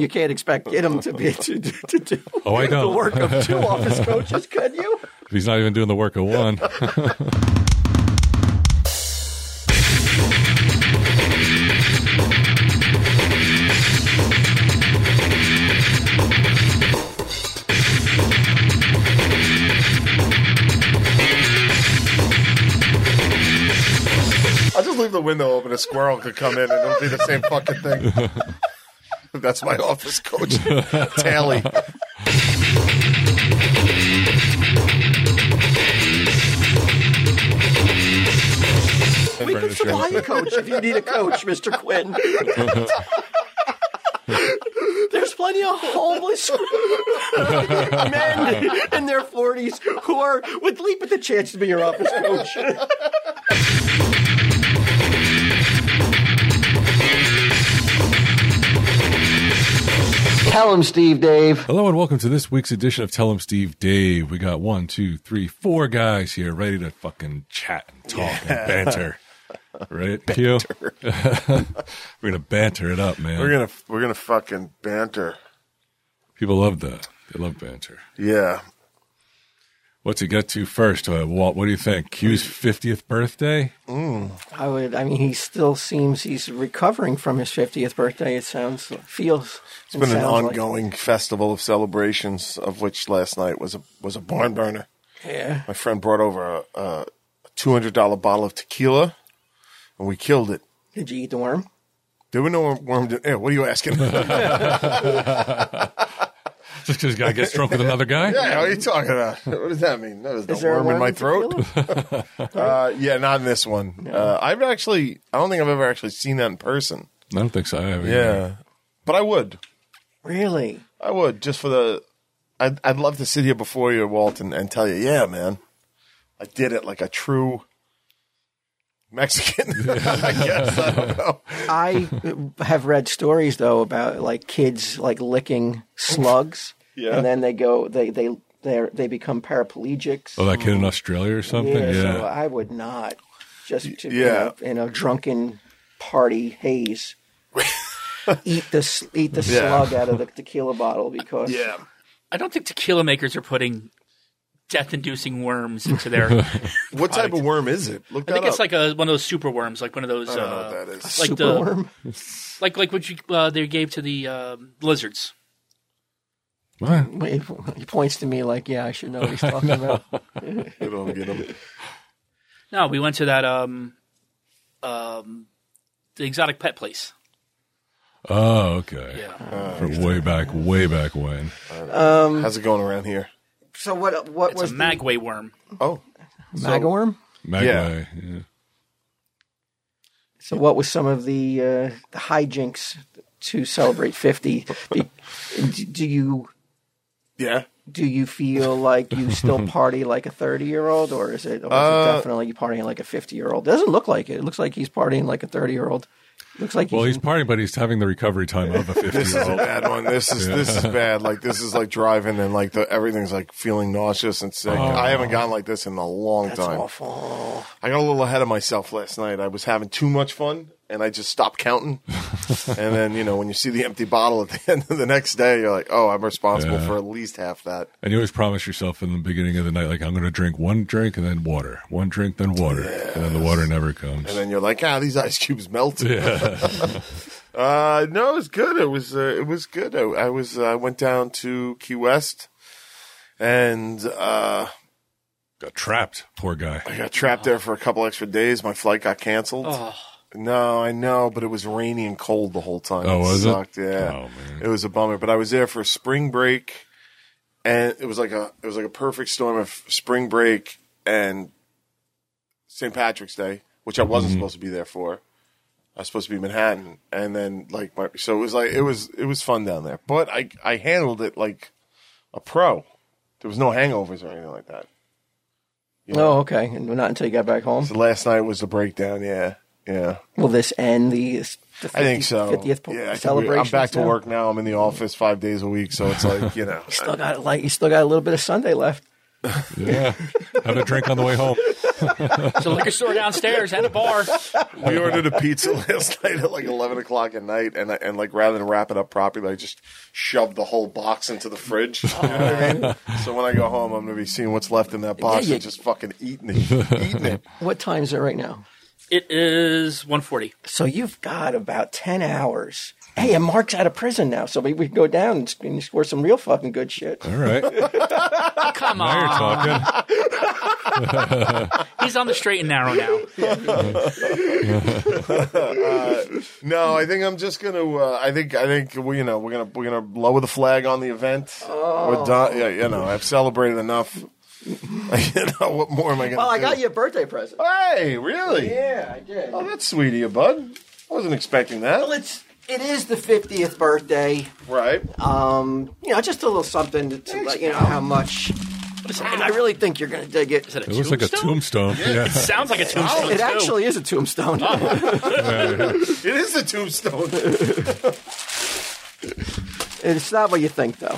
you can't expect him to do I don't. the work of 2 office coaches, could you? He's not even doing the work of 1. I'll just leave the window open. A squirrel could come in and it'll be the same fucking thing. That's my office coach, Tally. We can supply a coach if you need a coach, Mr. Quinn. There's plenty of homeless men in their 40s who would leap at the chance to be your office coach. Tell him, Steve Dave. Hello and welcome to this week's edition of Tell 'em Steve Dave. We got 1, 2, 3, 4 guys here ready to fucking chat and talk and banter. Right, Q? We're gonna banter it up, man. We're gonna fucking banter. People love that. They love banter. Yeah. What's he get to first, Walt? What do you think? Q's 50th birthday? He still seems he's recovering from his 50th birthday. It's been an ongoing festival of celebrations, of which last night was a barn burner. Yeah. My friend brought over a $200 bottle of tequila, and we killed it. Did you eat the worm? There were no worm. What are you asking? Just because guy gets drunk with another guy? Yeah, what are you talking about? What does that mean? There's no worm in my throat. Yeah, not in this one. No. I don't think I've ever actually seen that in person. I don't think so. I haven't. Yeah, but I would. Really? I would, just for the. I'd love to sit here before you, Walt, and tell you, yeah, man, I did it like a true Mexican. I guess, I don't know. I have read stories though about like kids like licking slugs, and then they become paraplegics. Oh, that kid in Australia or something? Yeah. So I would not in a drunken party haze eat the slug out of the tequila bottle because I don't think tequila makers are putting death-inducing worms into their. What type of worm is it? I think it's like one of those super worms, like one of those. I don't know what that is. Like super worm, like what they gave to the lizards. What? He points to me like, yeah, I should know what he's talking about. You don't get them. No, we went to that the exotic pet place. Oh, okay. Yeah. From way back when. How's it going around here? So what It's was a magway worm. Oh, magworm? Magway, yeah. So what was some of the hijinks to celebrate 50? Do you feel like you still party like a 30-year-old, or is it definitely you partying like a 50-year-old? It doesn't look like it. It looks like he's partying like a 30-year-old. Looks like he's partying, but he's having the recovery time of a 50-year-old. This is a bad one. This is bad. Like, this is like driving and like everything's like feeling nauseous and sick. I haven't gotten like this in a long time. That's awful. I got a little ahead of myself last night. I was having too much fun and I just stopped counting. And then, when you see the empty bottle at the end of the next day, you're like, oh, I'm responsible for at least half that. And you always promise yourself in the beginning of the night, like, I'm going to drink one drink and then water. One drink, then water. Yes. And then the water never comes. And then you're like, these ice cubes melt. Yeah. No, it was good. It was good. I went down to Key West and got trapped. Poor guy. I got trapped there for a couple extra days. My flight got canceled. Oh. No, I know, but it was rainy and cold the whole time. Oh, was sucked. it? Yeah. Oh, man. It was a bummer. But I was there for spring break, and it was like a perfect storm of spring break and St. Patrick's Day, which I wasn't supposed to be there for. I was supposed to be in Manhattan, and then so it was fun down there. But I handled it like a pro. There was no hangovers or anything like that. Oh, okay. And not until you got back home. So last night was the breakdown. Yeah. Yeah. Will this end the 50th, I think so. 50th celebration? I'm back to work now. I'm in the office 5 days a week, so it's like, You still got a little bit of Sunday left. Yeah. Have a drink on the way home. There's a liquor store downstairs and a bar. We ordered a pizza last night at like 11 o'clock at night, and like rather than wrap it up properly, I just shoved the whole box into the fridge. You know what I mean? So when I go home, I'm going to be seeing what's left in that box and just fucking eating it. What time is it right now? It is 1:40. So you've got about 10 hours. Hey, and Mark's out of prison now, so maybe we can go down and score some real fucking good shit. All right. Come Now you're on. talking. He's on the straight and narrow now. No, I think I'm just going to. I think we're gonna lower the flag on the event. We're done. Yeah, I've celebrated enough. What more am I going to do? Well, I got you a birthday present. Hey, really? Yeah, I did. Oh, that's sweet of you, bud. I wasn't expecting that. Well, it is the 50th birthday. Right. Just a little something to let you know how much. And I really think you're going to dig it. It looks like a tombstone. Yeah. It sounds like a tombstone. It actually is a tombstone. It is a tombstone. It's not what you think, though.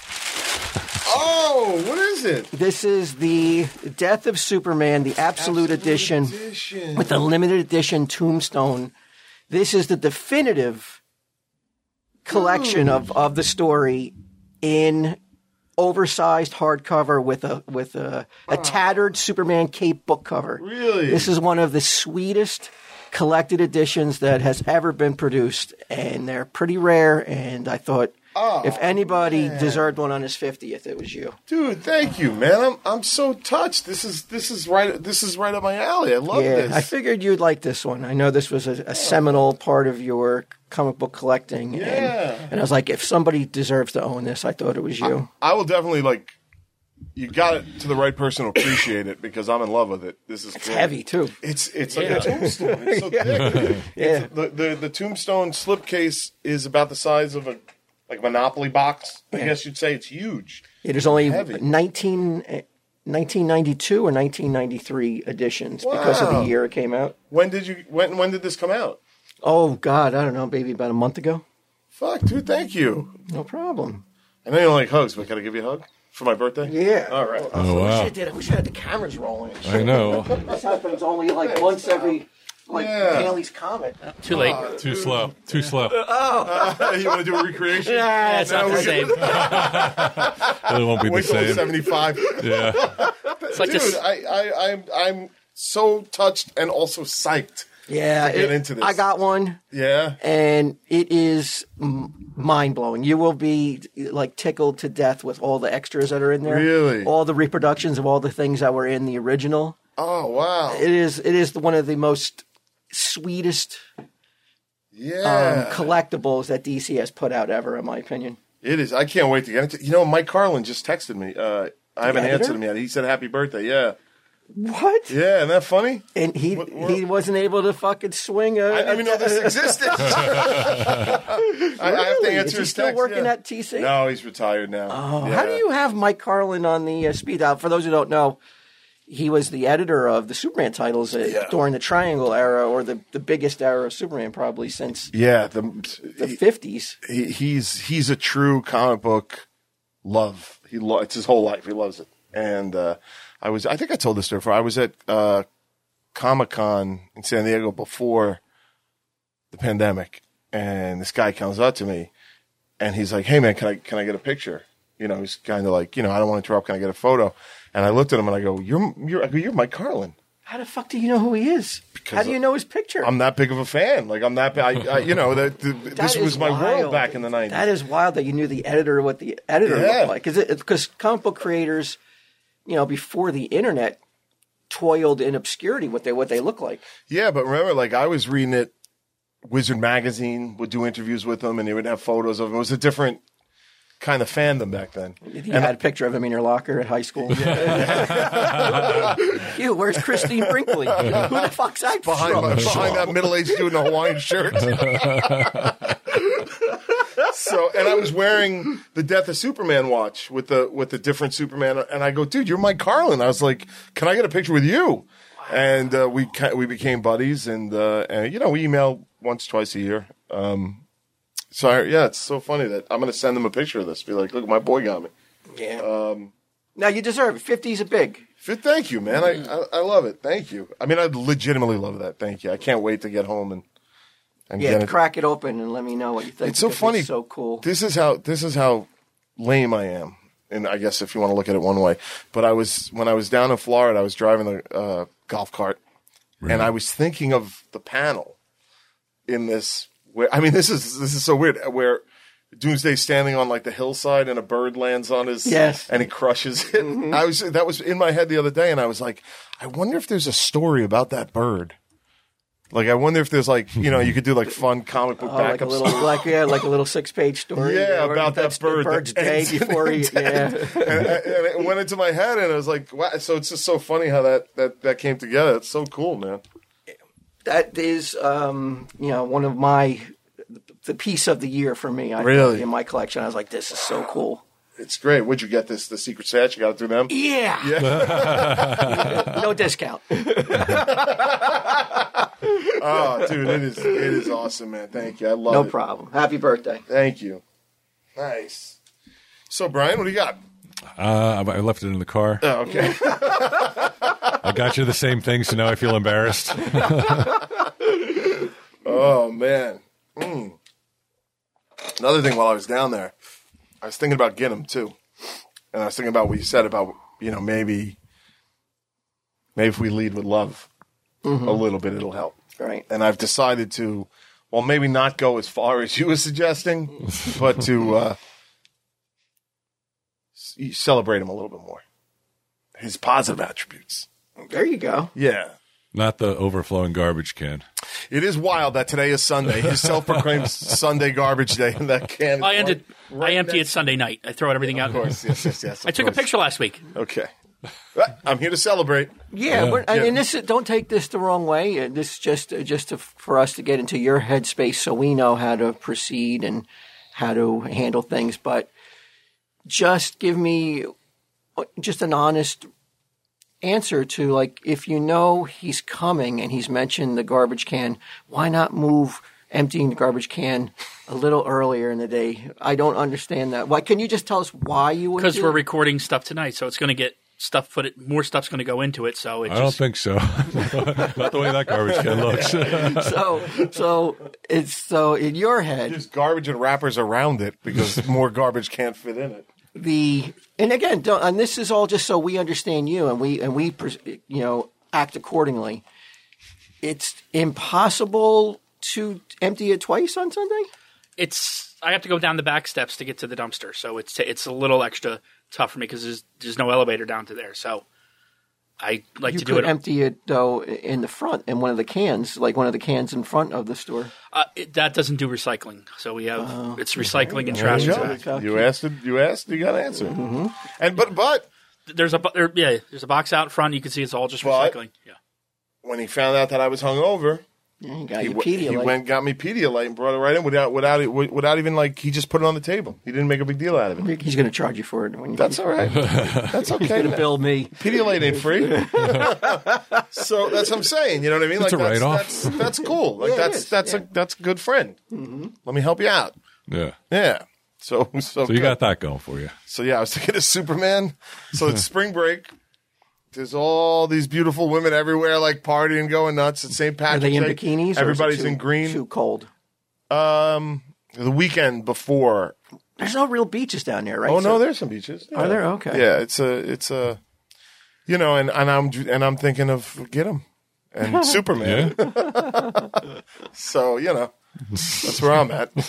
Oh, what is it? This is the Death of Superman, the Absolute Edition with the limited edition tombstone. This is the definitive collection of the story in oversized hardcover with a tattered Superman cape book cover. Really? This is one of the sweetest collected editions that has ever been produced, and they're pretty rare, and I thought if anybody deserved one on his 50th, it was you. Dude, thank you, man. I'm so touched. This is right up my alley. I love this. I figured you'd like this one. I know this was a seminal part of your comic book collecting. Yeah. And I was like, if somebody deserves to own this, I thought it was you. I will definitely you got it to the right person to appreciate it because I'm in love with it. This is It's great. heavy, too. It's like a tombstone. It's so thick. Yeah. The tombstone slipcase is about the size of a Monopoly box. I guess you'd say it's huge. It is only Heavy. 1992 or 1993 editions because of the year it came out. When did this come out? Oh, God, I don't know, maybe about a month ago. Fuck, dude, thank you. No problem. I know you don't like hugs, but can I give you a hug for my birthday? Yeah. All right. Oh, wow. I wish I had the cameras rolling. I know. This happens only once every, Halley's Comet. Too late. Too slow. Too slow. You want to do a recreation? Yeah, it's not the same. It won't be the Wait till same. 75. Yeah. It's like Dude, this. I'm so touched and also psyched. Yeah, to get into this. I got one. Yeah. And it is mind-blowing. You will be tickled to death with all the extras that are in there. Really? All the reproductions of all the things that were in the original. Oh, wow. It is one of the most sweetest collectibles that DC has put out ever, in my opinion. It is. I can't wait to get into it. Mike Carlin just texted me. I haven't editor? answered him yet. He said happy birthday. Yeah. What? Yeah, isn't that funny? And he wasn't able to fucking swing a... I didn't even know this existed. I have to answer Is he his still text. working yeah. at TC? No, he's retired now. Oh, Yeah. how do you have Mike Carlin on the speed dial? For those who don't know, he was the editor of the Superman titles during the Triangle era, or the biggest era of Superman probably since the 50s. He's a true comic book love. It's his whole life. He loves it. And I think I told this story before. I was at Comic-Con in San Diego before the pandemic, and this guy comes up to me, and he's like, "Hey man, can I get a picture?" He's kind of like, I don't want to interrupt. Can I get a photo? And I looked at him and I go, "You're Mike Carlin." How the fuck do you know who he is? How do you know his picture? I'm that big of a fan. I'm that. This was my world back in the 90s. That is wild that you knew the editor, what the editor looked like. Because comic book creators, before the internet, toiled in obscurity what they look like. Yeah, but remember, I was reading it. Wizard Magazine would do interviews with him, and they would have photos of him. It was a different kind of fandom back then. You had a picture of him in your locker at high school. Ew, where's Christine Brinkley? Who the fuck's that behind that middle-aged dude in a Hawaiian shirt? And I was wearing the Death of Superman watch with the different Superman, and I go, "Dude, you're Mike Carlin." I was like, "Can I get a picture with you?" Wow. And we became buddies, and we email once, twice a year. It's so funny that I'm going to send them a picture of this. Be like, "Look, my boy got me." Yeah. Now you deserve it. 50's a big. Thank you, man. I love it. Thank you. I mean, I legitimately love that. Thank you. I can't wait to get home and get it. Crack it open and let me know what you think. It's so funny. It's so cool. This is how lame I am. And I guess if you want to look at it one way, but when I was down in Florida, I was driving the golf cart, and I was thinking of the panel in this. This is so weird. Where Doomsday's standing on like the hillside, and a bird lands on his, and he crushes it. Mm-hmm. That was in my head the other day, and I was like, I wonder if there's a story about that bird. Like, I wonder if there's like, you could do like fun comic book backup like a little 6-page story. Yeah, about that bird. The bird's day before he. Yeah. and it went into my head, and I was like, wow. So it's just so funny how that came together. It's so cool, man. That is, one of the piece of the year for me. Really? In my collection, I was like, this is so cool. It's great. Where'd you get this? The Secret Stash? You got it through them? Yeah. No discount. Oh, dude, it is awesome, man. Thank you. I love it. No problem. Happy birthday. Thank you. Nice. So, Brian, what do you got? I left it in the car. Oh, okay. I got you the same thing, so now I feel embarrassed. Oh, man. Another thing while I was down there, I was thinking about getting them, too. And I was thinking about what you said about, maybe if we lead with love a little bit, it'll help. Right. And I've decided to, maybe not go as far as you were suggesting, but to celebrate him a little bit more. His positive attributes. There you go. Yeah. Not the overflowing garbage can. It is wild that today is Sunday. His self-proclaimed Sunday garbage day, and that can. I empty it Sunday night. I throw everything out. Of course, yes. I took a picture last week. Okay. I'm here to celebrate. Yeah, and don't take this the wrong way. This is just for us to get into your headspace so we know how to proceed and how to handle things. But just give me just an honest answer to, like, if you know he's coming and he's mentioned the garbage can, why not move emptying the garbage can a little earlier in the day? I don't understand that. Why? Can you just tell us why you would? Because we're recording stuff tonight, so it's going to get stuff more stuff's going to go into it. So I don't think so. Not the way that garbage can looks. so in your head, there's garbage and wrappers around it because more garbage can't fit in it. And again, and this is all just so we understand you and we act accordingly. It's impossible to empty it twice on Sunday. I have to go down the back steps to get to the dumpster, so it's a little extra tough for me because there's no elevator down to there. So I like to do it. You could empty it though in the front in one of the cans, like one of the cans in front of the store. That doesn't do recycling, so we have it's recycling and trash. You asked. You got an answer. Mm-hmm. And but there's a box out front. You can see it's all just recycling. Yeah. When he found out that I was hungover, he got you Pedialyte. He went and got me Pedialyte and brought it right in without even, like, he just put it on the table. He didn't make a big deal out of it. He's going to charge you for it. That's all right. That's okay. He's going to bill me. Pedialyte ain't free. So that's what I'm saying. You know what I mean? It's like, a write-off. That's cool. Like, that's a good friend. Mm-hmm. Let me help you out. Yeah. Yeah. So you got that going for you. So yeah, I was thinking of Superman. So it's spring break. There's all these beautiful women everywhere, like partying, going nuts at St. Patrick's Day. Are they in bikinis? Everybody's in green. Too cold. The weekend before. There's no real beaches down there, right? Oh no, there's some beaches. Yeah. Are there? Okay. Yeah, it's a, and I'm thinking of Get 'em and Superman. Yeah. So that's where I'm at.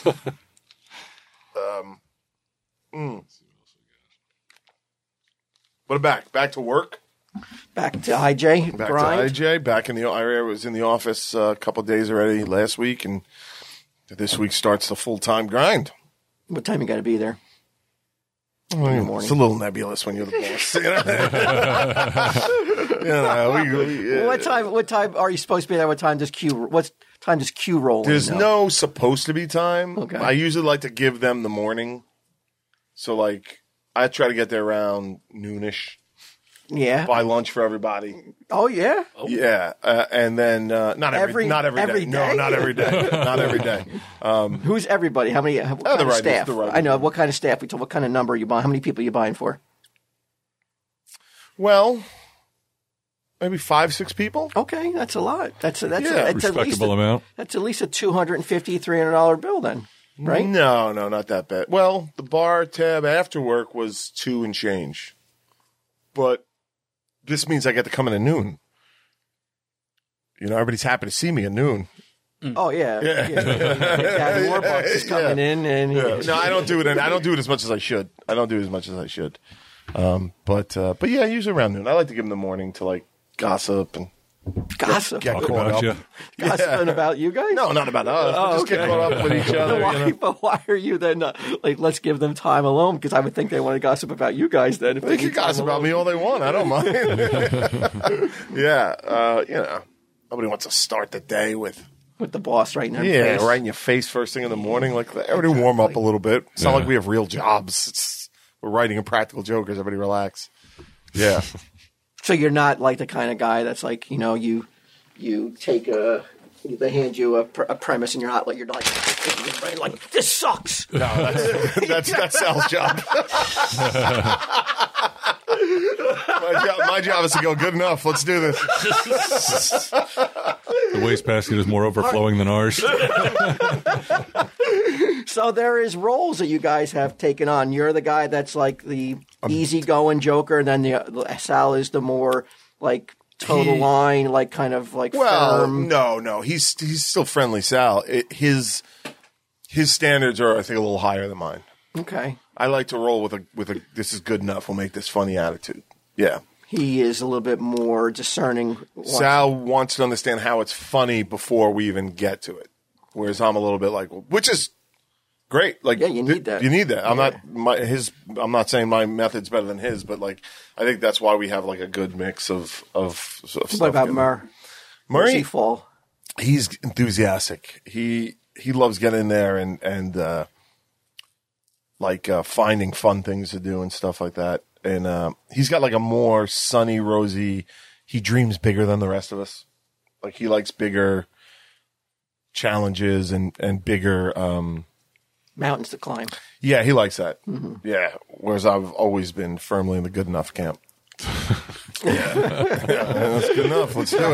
But back to work. Back to IJ. Back grind. to IJ. Back in the I was in the office a couple of days already last week, and this week starts the full-time grind. What time you got to be there? It's a little nebulous when you're the boss. What time are you supposed to be there? What time does Q roll? There's no supposed to be time. Okay. I usually like to give them the morning. So, like, I try to get there around noonish. Yeah. Buy lunch for everybody. Oh, yeah? Yeah. And then not every day. No, not every day. Not every day. Who's everybody? How many what kind of staff? I know. What kind of staff? What kind of number are you buying? How many people are you buying for? Well, maybe 5-6 people. Okay, that's a lot. That's Yeah, that's at least Respectable amount. That's at least a $250, $300 bill then, right? No, not that bad. Well, the bar tab after work was $2 and change. But this means I get to come in at noon. You know, everybody's happy to see me at noon. Oh yeah. Gavin Warbucks is coming in, and No, I don't do it. I don't do it as much as I should. But yeah, usually around noon. I like to give them the morning to like gossip and gossip. get Talk caught about up. you. Gossiping about you guys? No, not about us. But just get caught up with each other. But why are you then like? Let's give them time alone because I would think they want to gossip about you guys then. If They can need time gossip about alone. me all they want. I don't mind. Yeah, you know, nobody wants to start the day with with the boss right in their face. right in your face first thing in the morning. Like everybody warm up a little bit. It's not like we have real jobs. We're writing Impractical Jokers. Everybody relax. Yeah. So you're not like the kind of guy that's like, you know, you take they hand you a premise and you're not like this sucks. No, that's Sal's job. My job is to go, good enough. Let's do this. The wastebasket is more overflowing than ours. So there is roles that you guys have taken on. You're the guy that's like the easygoing joker, and then the Sal is the more like total line, like kind of like firm. No. He's still friendly, Sal. His standards are, I think, a little higher than mine. Okay. I like to roll with a this is good enough. We'll make this funny attitude. Yeah. He is a little bit more discerning. Sal wants to understand how it's funny before we even get to it. Whereas I'm a little bit like, which is great. Like, yeah, you need that. You need that. I'm not saying my method's better than his, but like, I think that's why we have like a good mix of stuff. What about Murray? Murray Fall. He's enthusiastic. He loves getting in there and finding fun things to do and stuff like that. And he's got like a more sunny, rosy. He dreams bigger than the rest of us. Like he likes bigger challenges and bigger Mountains to climb. Yeah, he likes that. Mm-hmm. Yeah, whereas I've always been firmly in the good enough camp. Yeah, that's good enough. Let's do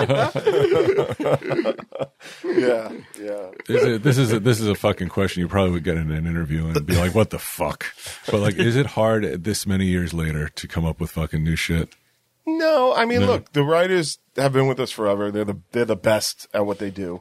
it. Yeah. This is a fucking question you probably would get in an interview and be like, "What the fuck?" But like, is it hard this many years later to come up with fucking new shit? No, I mean, look, the writers have been with us forever. They're the best at what they do.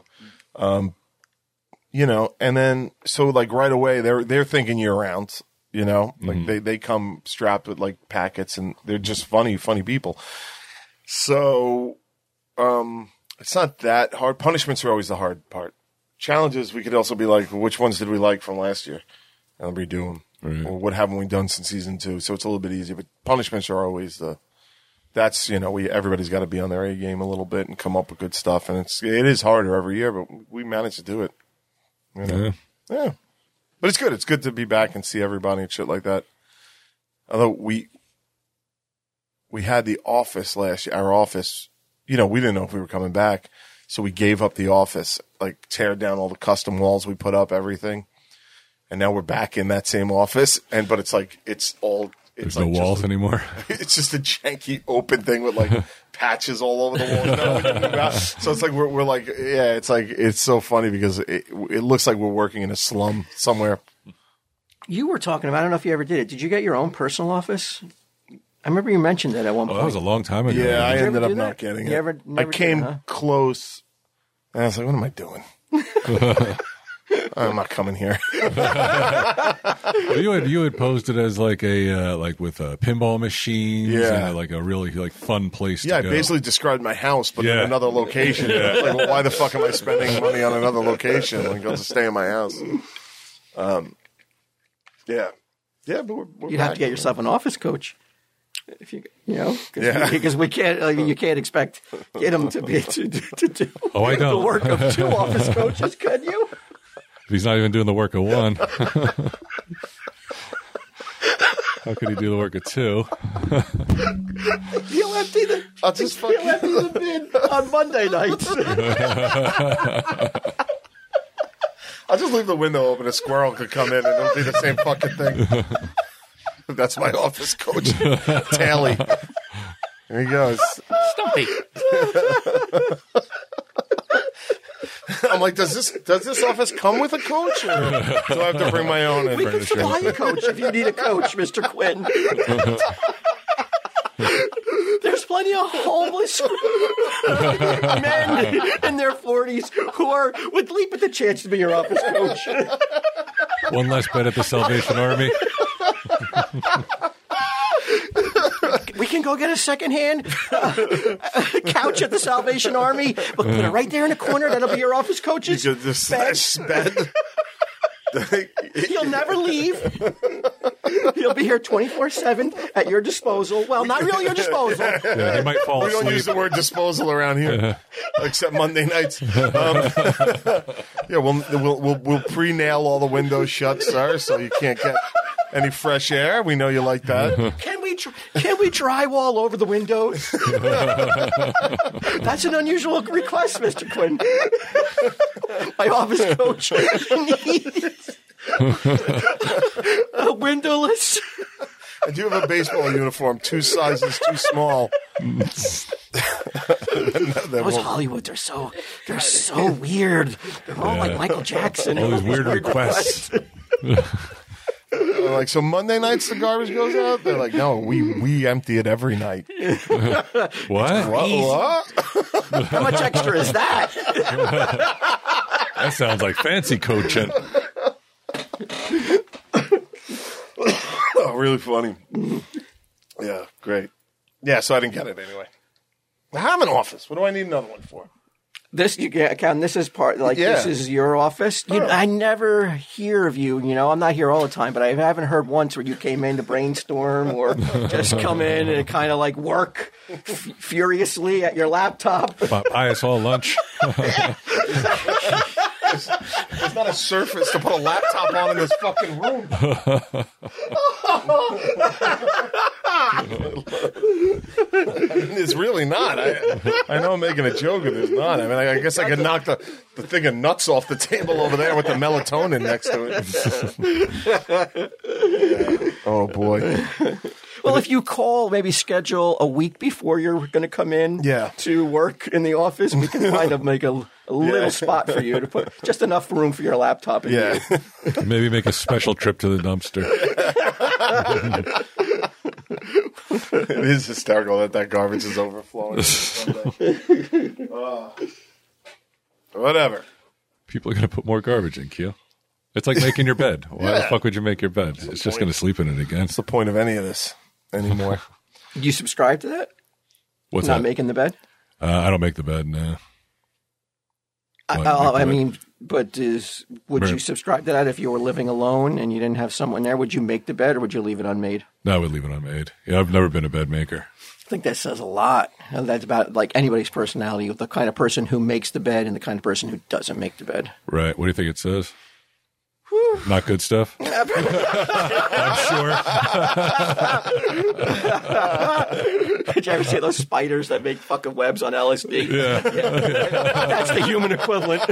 You know, and then so like right away they're thinking year round. You know, like they come strapped with like packets, and they're just funny people. So it's not that hard. Punishments are always the hard part. Challenges, we could also be like, which ones did we like from last year, and redo them, or what haven't we done since season 2? So it's a little bit easier. But punishments are always that's, you know, everybody's got to be on their A game a little bit and come up with good stuff, and it is harder every year, but we manage to do it. You know? Yeah. But it's good. It's good to be back and see everybody and shit like that. Although we had the office last year, our office, you know, we didn't know if we were coming back. So we gave up the office, like tear down all the custom walls we put up, everything. And now we're back in that same office. But it's like, it's There's like no walls anymore. It's just a janky open thing with like patches all over the wall. So it's like we're like, yeah, it's like it's so funny because it looks like we're working in a slum somewhere. You were talking about, I don't know if you ever did it. Did you get your own personal office? I remember you mentioned that at one point. That was a long time ago. Yeah, I Did you ended ever up do not that? getting You it. ever- I never came did, huh? close, and I was like, what am I doing? I'm not coming here. Well, you had posed it as like a like with pinball machines, Yeah. and like a really like fun place. Yeah, I to go. basically described my house, but in Yeah. another location. Like, well, why the fuck am I spending money on another location when I'll just stay in my house? Yeah, but we're You'd have back. to get yourself an office coach. If you know, Yeah. because we can't, you can't expect get him to be to do Oh, I the don't. work of 2 office coaches, can you? He's not even doing the work of 1. How could he do the work of 2? He'll empty the I'll just he'll empty the bin on Monday nights. I'll just leave the window open. A squirrel could come in and it'll be the same fucking thing. That's my office coach, Tally. There he goes. Stumpy. I'm like, does this office come with a coach, or do I have to bring my own in? We can supply a coach if you need a coach, Mr. Quinn. There's plenty of homeless men in their 40s who would leap at the chance to be your office coach. One less bed at the Salvation Army. We can go get a secondhand couch at the Salvation Army. We'll put it right there in the corner. That'll be your office coach's You get this bed. He'll never leave. He'll be here 24/7 at your disposal. Well, not really your disposal. Yeah, he might fall We don't use asleep. the word disposal around here, except Monday nights. Yeah, we'll pre-nail all the windows shut, sir, so you can't get any fresh air. We know you like that. Can we drywall over the windows? That's an unusual request, Mr. Quinn. My office coach needs a windowless. I do have a baseball uniform, 2 sizes too small. Those Hollywood, they're so weird. They're all like Michael Jackson. All these weird requests. Like, so Monday nights the garbage goes out? They're like, no, we empty it every night. What? What? How much extra is that? That sounds like fancy coaching. Oh, really funny. Yeah, great. Yeah, so I didn't get it anyway. I have an office. What do I need another one for? This you get, Ken. This is part like this is your office. I never hear of you. You know, I'm not here all the time, but I haven't heard once where you came in to brainstorm or just come in and kind of like work furiously at your laptop. Buy us all lunch. There's not a surface to put a laptop on in this fucking room. It's really not. I know I'm making a joke, but it's not. I mean, I guess I could knock the thing of nuts off the table over there with the melatonin next to it. Yeah. Oh, boy. Well, if you call, maybe schedule a week before you're going to come in to work in the office, we can kind of make a little spot for you to put just enough room for your laptop. In Maybe make a special trip to the dumpster. It is hysterical that garbage is overflowing. Whatever. People are going to put more garbage in, Keel. It's like making your bed. Why the fuck would you make your bed? It's just going to sleep in it again. What's the point of any of this anymore? Do you subscribe to that? What's Not that? making the bed? I don't make the bed, no. I mean, but would you subscribe to that if you were living alone and you didn't have someone there? Would you make the bed or would you leave it unmade? No, I would leave it unmade. Yeah, I've never been a bed maker. I think that says a lot. And that's about like anybody's personality, the kind of person who makes the bed and the kind of person who doesn't make the bed. Right. What do you think it says? Not good stuff? I'm sure. Did you ever see those spiders that make fucking webs on LSD? Yeah. That's the human equivalent.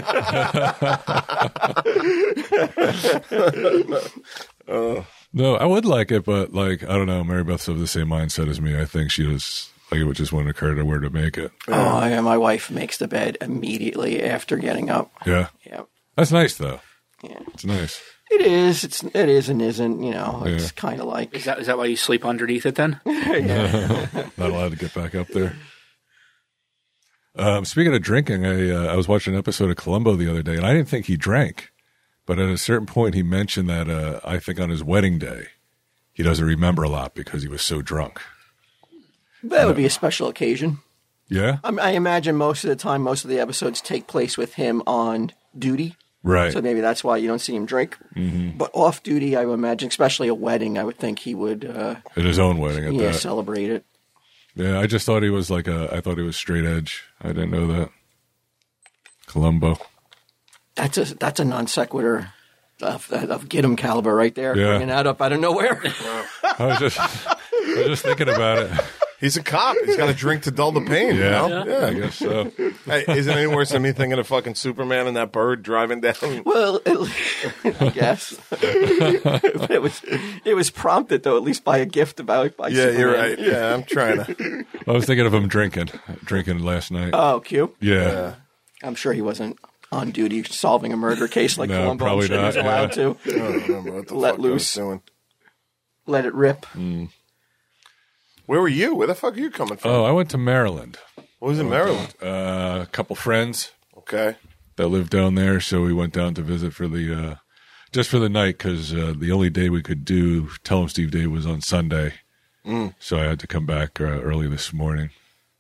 No, I would like it, but like, I don't know. Mary Beth's of the same mindset as me. I think she was like, it would just wouldn't occur to her to make it. Oh, yeah, my wife makes the bed immediately after getting up. Yeah. Yeah. That's nice, though. Yeah. It's nice. It is. It is and isn't. You know, it's kind of like. Is that why you sleep underneath it then? Not allowed to get back up there. Speaking of drinking, I was watching an episode of Columbo the other day, and I didn't think he drank. But at a certain point, he mentioned that I think on his wedding day, he doesn't remember a lot because he was so drunk. That would be a special occasion. Yeah? I imagine most of the time, most of the episodes take place with him on duty. Right. So maybe that's why you don't see him drink. Mm-hmm. But off duty, I would imagine, especially a wedding, I would think he would. At his own wedding at that. Celebrate it. Yeah, I just thought he was I thought he was straight edge. I didn't know that. Columbo. That's a non sequitur of Gidim caliber right there. Yeah. Bringing that up out of nowhere. I was just thinking about it. He's a cop. He's got to drink to dull the pain. Yeah. You know? I guess so. Hey, isn't it any worse than me thinking of fucking Superman and that bird driving down? Well, I guess. But it was prompted though, at least by a gift by Yeah, Superman. you're right. Yeah, I'm trying to. I was thinking of him drinking last night. Oh, Q. Yeah. I'm sure he wasn't on duty solving a murder case like No, Columbo. probably I'm sure he was not, allowed to I don't remember what the Let fuck I was loose. doing. let it rip. Where were you? Where the fuck are you coming from? Oh, I went to Maryland. What was in Maryland? A couple friends Okay. that live down there, so we went down to visit for the just for the night because the only day we could do Tell 'em Steve Day was on Sunday, so I had to come back early this morning.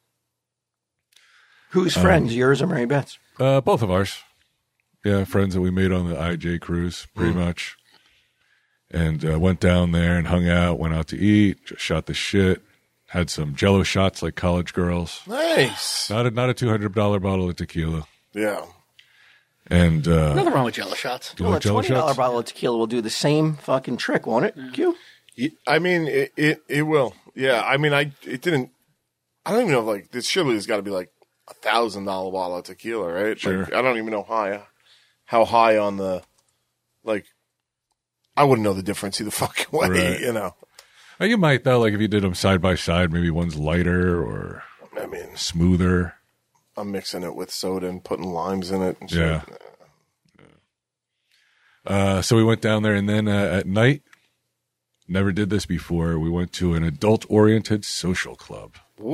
Whose friends? Yours or Mary Beth's? Both of ours, yeah, friends that we made on the IJ cruise, pretty much, and went down there and hung out, went out to eat, just shot the shit, had some Jello shots like college girls, Nice. not a $200 bottle of tequila, Yeah. and Nothing wrong with Jello shots. you Well, a want Jello $20 shots? bottle of tequila will do the same fucking trick, won't it? Q. I mean, it will. Yeah. I mean, I don't even know if, like, this surely has got to be like $1,000 bottle of tequila, right? Sure. Like, I don't even know how high on the, like, I wouldn't know the difference either fucking way, Right. you know? You might though, like if you did them side by side, maybe one's lighter or I mean, smoother. I'm mixing it with soda and putting limes in it and shit. Yeah. So we went down there, and then at night, never did this before. We went to an adult-oriented social club.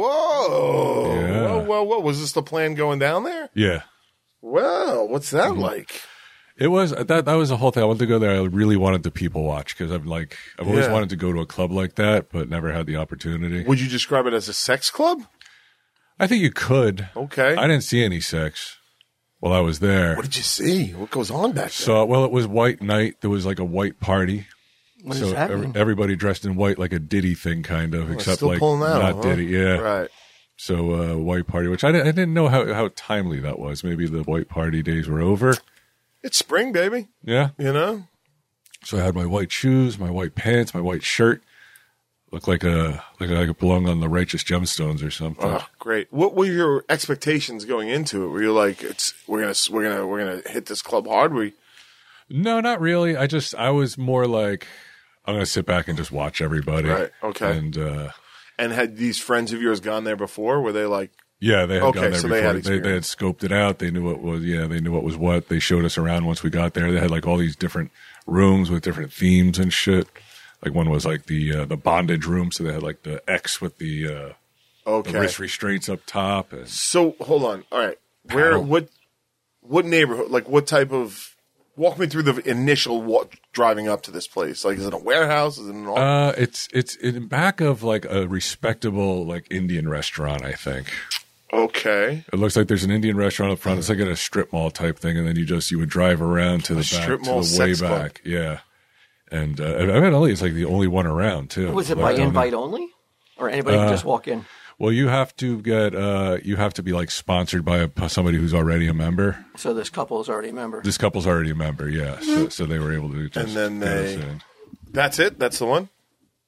Whoa. Yeah. Whoa. Was this the plan going down there? Yeah, Well, what's that Mm-hmm. like? it was. That was the whole thing. I wanted to go there. I really wanted to people watch because I've always Yeah. wanted to go to a club like that, but never had the opportunity. Would you describe it as a sex club? I think you could. Okay. I didn't see any sex while I was there. What did you see? What goes on back there? So, well, it was white night. There was like a white party. What So does that mean? everybody dressed in white, like a Diddy thing, kind of, except Still like pulling that not off, huh? Diddy. Yeah. Right. So white party, which I didn't know how timely that was. Maybe the white party days were over. It's spring, baby. Yeah. You know? So I had my white shoes, my white pants, my white shirt. Looked like I belong on the Righteous Gemstones or something. Oh, great. What were your expectations going into it? Were you like, we're gonna hit this club hard? No, not really. I was more like, I'm gonna sit back and just watch everybody. Right, okay. And And had these friends of yours gone there before? Were they like, yeah, they had Okay, gone there so before. they had They had experience. scoped it out. They knew what was. Yeah, they knew what was what. They showed us around once we got there. They had like all these different rooms with different themes and shit. Like one was like the bondage room, so they had like the X with the okay? wrist restraints up top. And So hold on. All right. Paddle. What neighborhood? Like what type of? Walk me through the initial driving up to this place. Like, is it a warehouse? Is it an office? it's in back of like a respectable like Indian restaurant, I think. Okay. It looks like there's an Indian restaurant up front. It's like at a strip mall type thing, and then you would drive around to the back, strip to mall the way sex club. back. Yeah. And evidently, it's like the only one around too. Was it Like, by I don't know. invite only, or anybody can just walk in? Well, you have to be like sponsored by somebody who's already a member. So this couple is already a member. This couple's already a member, yeah. So they were able to just And then get us they- in. That's it. That's the one.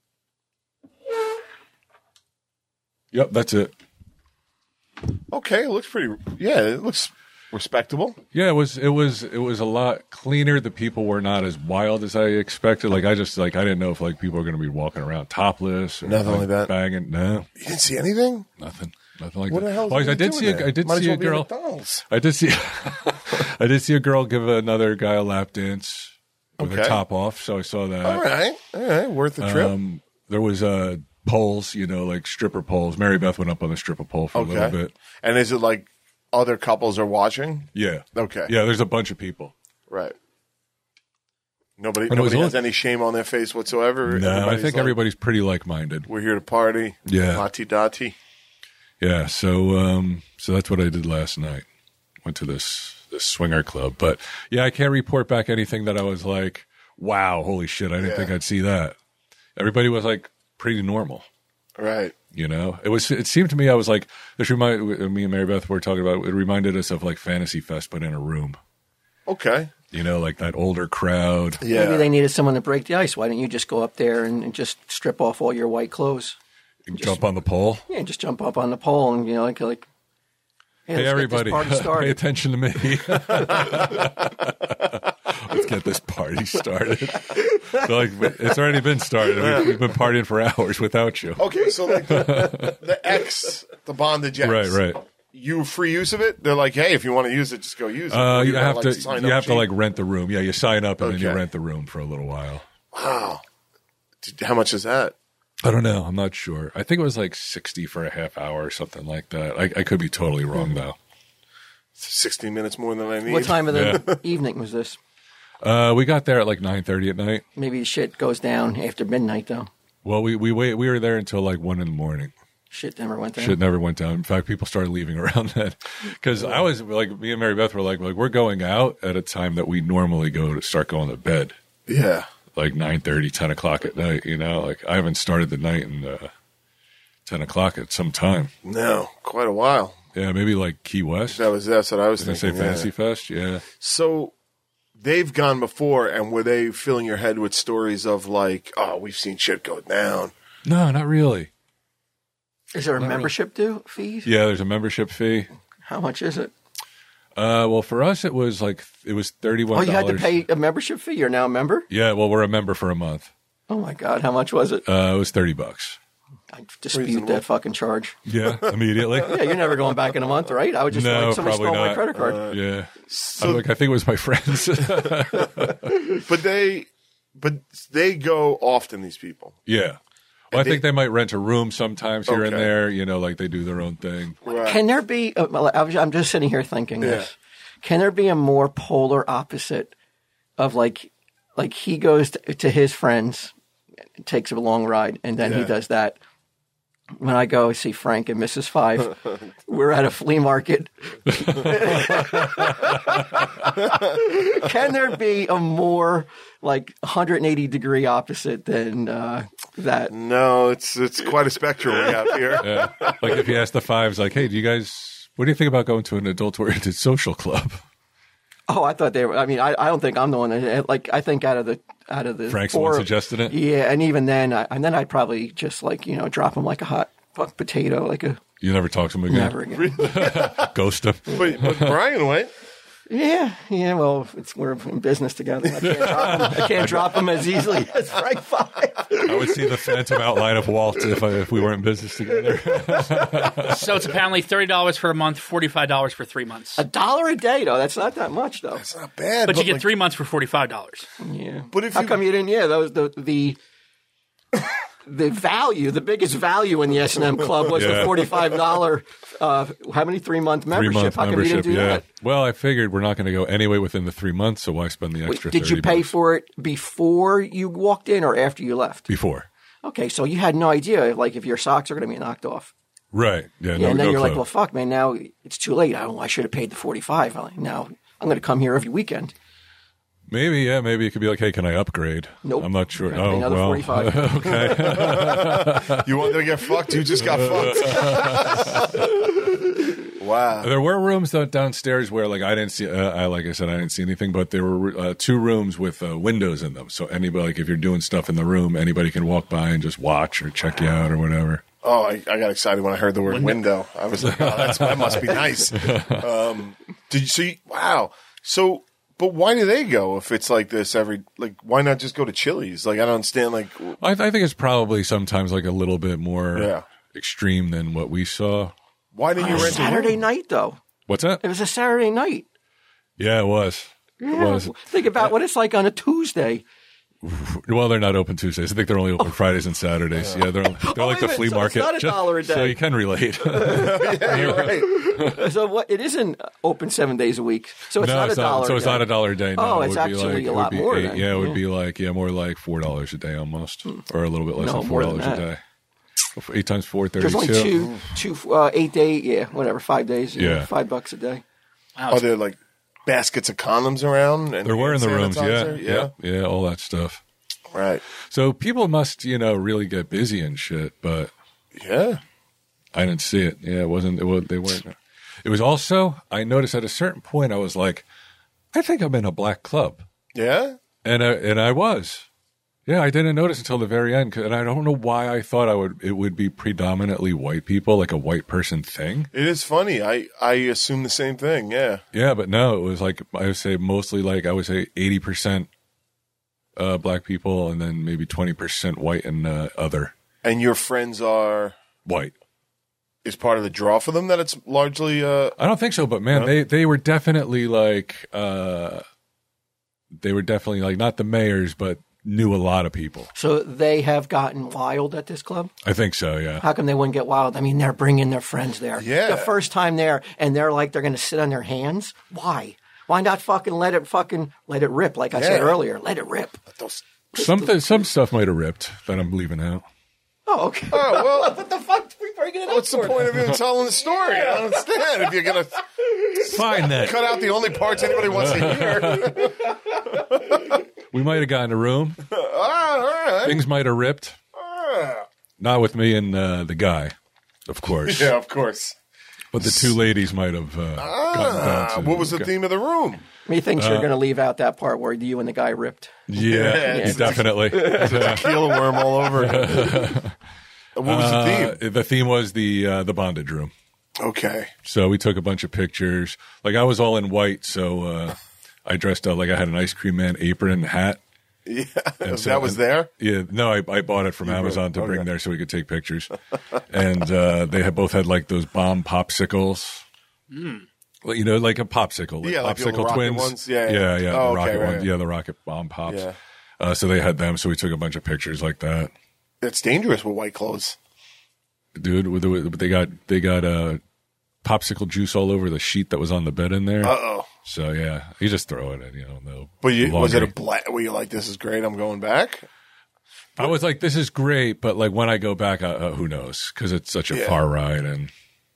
Yep, that's it. Okay. It looks pretty. Yeah. It looks respectable. Yeah, it was a lot cleaner. The people were not as wild as I expected. Like I didn't know if like people were going to be walking around topless or Nothing like that? banging. No, You didn't see anything. nothing like What that. the hell? Well, I did see Might as a well be at girl. McDonald's. I did see I did see a girl give another guy a lap dance with her Okay. top off. So I saw that. All right. Worth the trip. There was poles, like stripper poles. Mary Beth went up on the stripper pole for a little bit. And is it like other couples are watching? Yeah. Okay. Yeah, there's a bunch of people. Right. Nobody it was has a- any shame on their face whatsoever. No, I Everybody's think like, everybody's pretty like-minded. We're here to party. Yeah. Lati dati. Yeah, so that's what I did last night. Went to this swinger club, but yeah, I can't report back anything that I was like, "Wow, holy shit, I didn't think I'd see that." Everybody was like pretty normal, Right. It seemed to me I was like, me and Mary Beth were talking about. It reminded us of like Fantasy Fest, but in a room. Okay. Like that older crowd. Yeah. Maybe they needed someone to break the ice. Why don't you just go up there and just strip off all your white clothes? Jump on the pole. Yeah, just jump up on the pole and like. Hey, everybody, pay attention to me. Let's get this party started. Like, it's already been started. We've been partying for hours without you. Okay, so like the X, the bondage X. Right. You free use of it? They're like, hey, if you want to use it, just go use it. You have to like rent the room. Yeah, you sign up and then you rent the room for a little while. Wow. How much is that? I don't know. I'm not sure. I think it was like 60 for a half hour or something like that. I could be totally wrong though. 60 minutes more than I need. What time of the evening was this? We got there at like 9:30 at night. Maybe shit goes down after midnight though. Well, we were there until like 1 a.m. Shit never went down. Shit never went down. In fact, people started leaving around then because I was like, me and Mary Beth were like we're going out at a time that we normally go to start going to bed. Yeah. Like 9:30, 10 o'clock at night, like I haven't started the night in 10 o'clock at some time. No, quite a while. Yeah, maybe like Key West. That's what I was thinking. Did I say Fantasy Fest? Yeah. So they've gone before, and were they filling your head with stories of like, oh, we've seen shit go down? No, not really. Is there a membership fee? Yeah, there's a membership fee. How much is it? Well, for us, it was $31. Oh, you had to pay a membership fee? You're now a member? Yeah, well, we're a member for a month. Oh, my God. How much was it? It was $30. I dispute that fucking charge. Yeah, immediately. Yeah, you're never going back in a month, right? I would just somebody stole my credit card. Yeah. So, I think it was my friends. But they go often, these people. Yeah. Well, I think they might rent a room sometimes here and there, like they do their own thing. Right. Can there be, I'm just sitting here thinking this, can there be a more polar opposite of like he goes to his friends, takes a long ride, and then he does that. When I go see Frank and Mrs. Five, we're at a flea market. Can there be a more like 180-degree opposite than that? No, it's quite a spectrum we have here. Yeah. Like if you ask the Fives, like, hey, what do you think about going to an adult-oriented social club? Oh, I thought they were. I mean, I don't think I'm the one that, like, I think out of the Frank's the one suggested it. Yeah, and even then, I'd probably just drop him like a hot potato, like a. You never talk to him again. Never again. Ghost him. But Brian went. Yeah. Well, we're in business together. I can't drop him as easily as Frank Five. I would see the phantom outline of Walt if we were in business together. So it's apparently $30 for a month, $45 for 3 months. $1 a day, though. That's not that much, though. That's not bad. But you get 3 months for $45. Yeah. But if how come you didn't? Yeah, that was the value, the biggest value in the S&M Club was the $45. How many 3-month membership? 3-month how come you didn't do that? Well, I figured we're not going to go anyway within the 3 months, so why spend the extra? Did you pay for it before you walked in or after you left? Before. Okay, so you had no idea, like, if your socks are going to be knocked off. Right. Yeah. And then you're like, well, fuck, man. Now it's too late. I should have paid the $45. Now I'm going to come here every weekend. Maybe it could be like, hey, can I upgrade? Nope. I'm not sure. Oh, another 45. Okay. You wanted to get fucked? You just got fucked. Wow. There were rooms downstairs where, like, I didn't see. Like I said, I didn't see anything, but there were 2 rooms with windows in them. So anybody, like, if you're doing stuff in the room, anybody can walk by and just watch or check you out or whatever. Oh, I got excited when I heard the word window. I was like, oh, that must be nice. Did you see? Wow. So. But why do they go if it's like this why not just go to Chili's? Like, I don't understand, like... I think it's probably sometimes like a little bit more extreme than what we saw. Why didn't you rent Saturday night, though? What's that? It was a Saturday night. Yeah, it was. Yeah. It was. Think about what it's like on a Tuesday. Well, they're not open Tuesdays. I think they're only open Fridays and Saturdays. Yeah, they're like the flea market. It's not $1 a day. So you can relate. Yeah, you're right. So what? It isn't open 7 days a week. So it's not $1. So it's not $1 a day. No, oh, it's actually a lot more. Yeah, it would be like more like $4 a day almost, or a little bit less than $4 a day. 8 times 4, 32. There's only two 8 day. Yeah, whatever. 5 days. Yeah, $5 a day. Wow. Are there like baskets of condoms around? And there were in the rooms. Yeah, all that stuff. Right. So people must, really get busy and shit, but yeah, I didn't see it. Yeah, they weren't. It was also, I noticed at a certain point, I was like, I think I'm in a black club. Yeah? And I was. Yeah, I didn't notice until the very end, and I don't know why I thought it would be predominantly white people, like a white person thing. It is funny. I assume the same thing. Yeah. Yeah, but no, it was like I would say mostly like I would say 80% black people, and then maybe 20% white and other. And your friends are White. is part of the draw for them that it's largely. I don't think so, but man, they were definitely like not the mayors, but knew a lot of people. So they have gotten wild at this club? I think so, yeah. How come they wouldn't get wild? I mean, they're bringing their friends there. Yeah. The first time there, and they're like, they're going to sit on their hands? Why? Why not fucking let it rip, like I said earlier? Let it rip. Some stuff might have ripped that I'm leaving out. Oh, okay. Oh, well, What the fuck? We're breaking it up. what's the for? point of even telling the story? I don't understand. If you're going to Fine then. cut out the only parts anybody wants to hear. We might have gotten a room. All right. Things might have ripped. Not with me and the guy, of course. Yeah, of course. But the two ladies might have gotten down to. What was the theme of the room? Methinks you're going to leave out that part where you and the guy ripped. Yeah, definitely. Tequila worm all over again. What was the theme? The theme was the bondage room. Okay. So we took a bunch of pictures. Like I was all in white, so I dressed up like I had an ice cream man apron and hat. Yeah, And that was there? Yeah, no, I bought it from Amazon to bring okay. there so we could take pictures. And they both had like those bomb popsicles. Well, you know, like a popsicle, like Yeah, like the little popsicle rocket twins. ones? Yeah. Oh, Okay, the rocket right, one. right. Yeah, the rocket bomb pops. Yeah. So they had them, so we took a bunch of pictures like that. It's dangerous with white clothes. Dude, they got popsicle juice all over the sheet that was on the bed in there. Uh-oh. So yeah, you just throw it in, you know. No, But was it a laundry. black? Were you like, this is great, I'm going back? I was like, this is great, but like when I go back, who knows? Because it's such a Yeah. far ride. And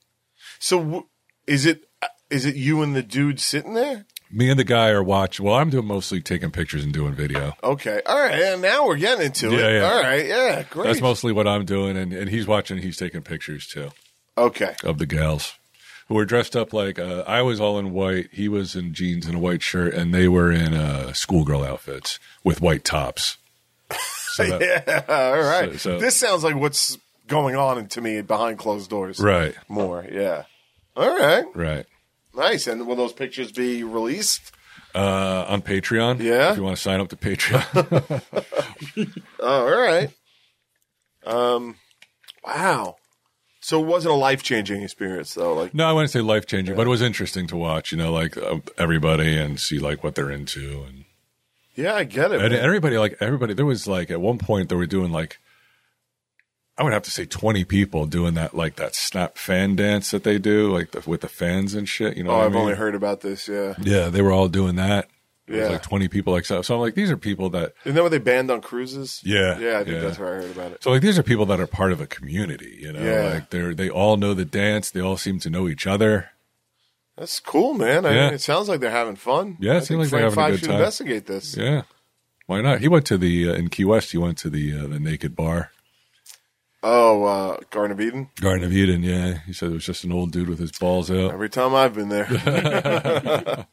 So is it you and the dude sitting there? me and the guy are watching. Well, I'm doing mostly taking pictures and doing video. Okay. All right. And now we're getting into it. Yeah. All right. Yeah. Great. That's mostly what I'm doing, and he's watching. He's taking pictures too Okay. of the gals who were dressed up like I was all in white. He was in jeans and a white shirt, and they were in schoolgirl outfits with white tops. So that- Yeah. All right. So- This sounds like what's going on to me behind closed doors. Right, More. Yeah. All right. right. Nice. And will those pictures be released? On Patreon, Yeah? If you want to sign up to Patreon, Oh, all right. Wow. So it wasn't a life-changing experience, though. Like, no, I wouldn't say life changing, but it was interesting to watch. You know, like everybody and see like what they're into, and yeah, I get it. And man. everybody, there was like, at one point they were doing like, I would have to say 20 people doing that snap fan dance that they do, like with the fans and shit, you know Oh, what I I've mean? only heard about this. Yeah. Yeah, they were all doing that. It was Yeah. like 20 people like so. So I'm like, these are people that, Isn't that what they banned on cruises? Yeah, Yeah, I think yeah. that's where I heard about it. so like these are people that are part of a community, you know, Yeah. like they all know the dance. They all seem to know each other. That's cool, man. I Yeah. mean, it sounds like they're having fun. Yeah, it I seems think like they're Frank having a Five good should time. investigate this. Yeah. Why not? He went to in Key West, he went to the Naked Bar. Oh, Garden of Eden? Garden of Eden, yeah. He said it was just an old dude with his balls out. Every time I've been there.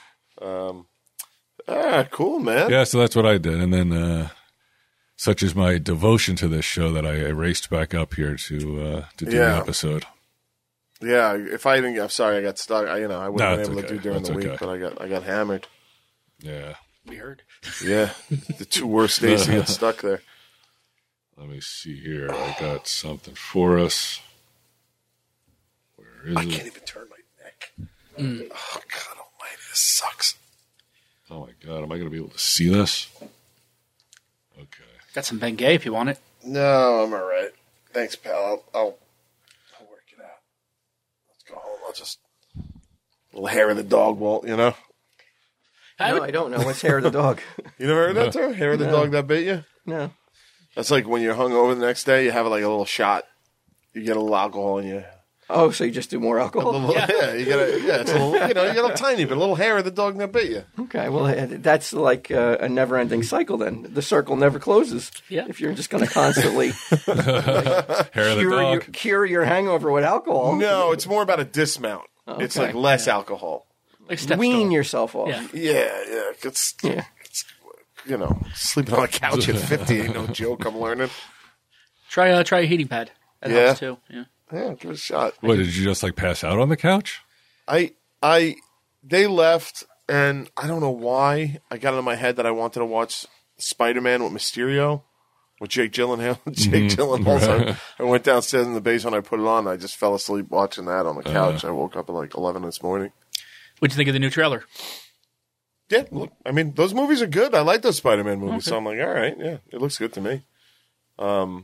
Cool, man. Yeah, so that's what I did. And then, such is my devotion to this show that I raced back up here to do the Yeah. episode. Yeah, if I didn't, I'm sorry, I got stuck. I wouldn't have been it's able okay. to do during That's the week, okay. but I got hammered. Yeah. Weird. Yeah, the two worst days to get stuck there. Let me see here. I got something for us. Where is I it? can't even turn my neck. Oh God Almighty, this sucks. Oh my God. Am I going to be able to see this? Okay. Got some Bengay if you want it. No, I'm all right. Thanks, pal. I'll work it out. Let's go home. I'll just little hair of the dog won't, you know. No, I don't know. What's hair of the dog? You never heard that term? Hair of the dog that bit you? No. That's like when you're hungover the next day, you have like a little shot. You get a little alcohol in you. Oh, so you just do more alcohol? Yeah, you get it's a little, you got a tiny bit, a little hair of the dog that bit you. Okay, well, that's like a never-ending cycle then. The circle never closes. Yeah. If you're just going to constantly Hair of the dog. cure your hangover with alcohol. No, it's more about a dismount. It's okay. like less alcohol. Like Stepstone. Wean yourself off. Yeah. Yeah. It's Yeah. sleeping on a couch at 50 ain't no joke. I'm learning. Try a heating pad. That helps too. Yeah. Yeah, give it a shot. What, did you just like pass out on the couch? They left, and I don't know why. I got it in my head that I wanted to watch Spider-Man with Mysterio, with Jake Gyllenhaal. So I went downstairs in the basement. I put it on. I just fell asleep watching that on the couch. I woke up at like 11 this morning. What'd you think of the new trailer? Yeah, look, I mean, those movies are good. I like those Spider-Man movies, so I'm like, all right, yeah, it looks good to me. I don't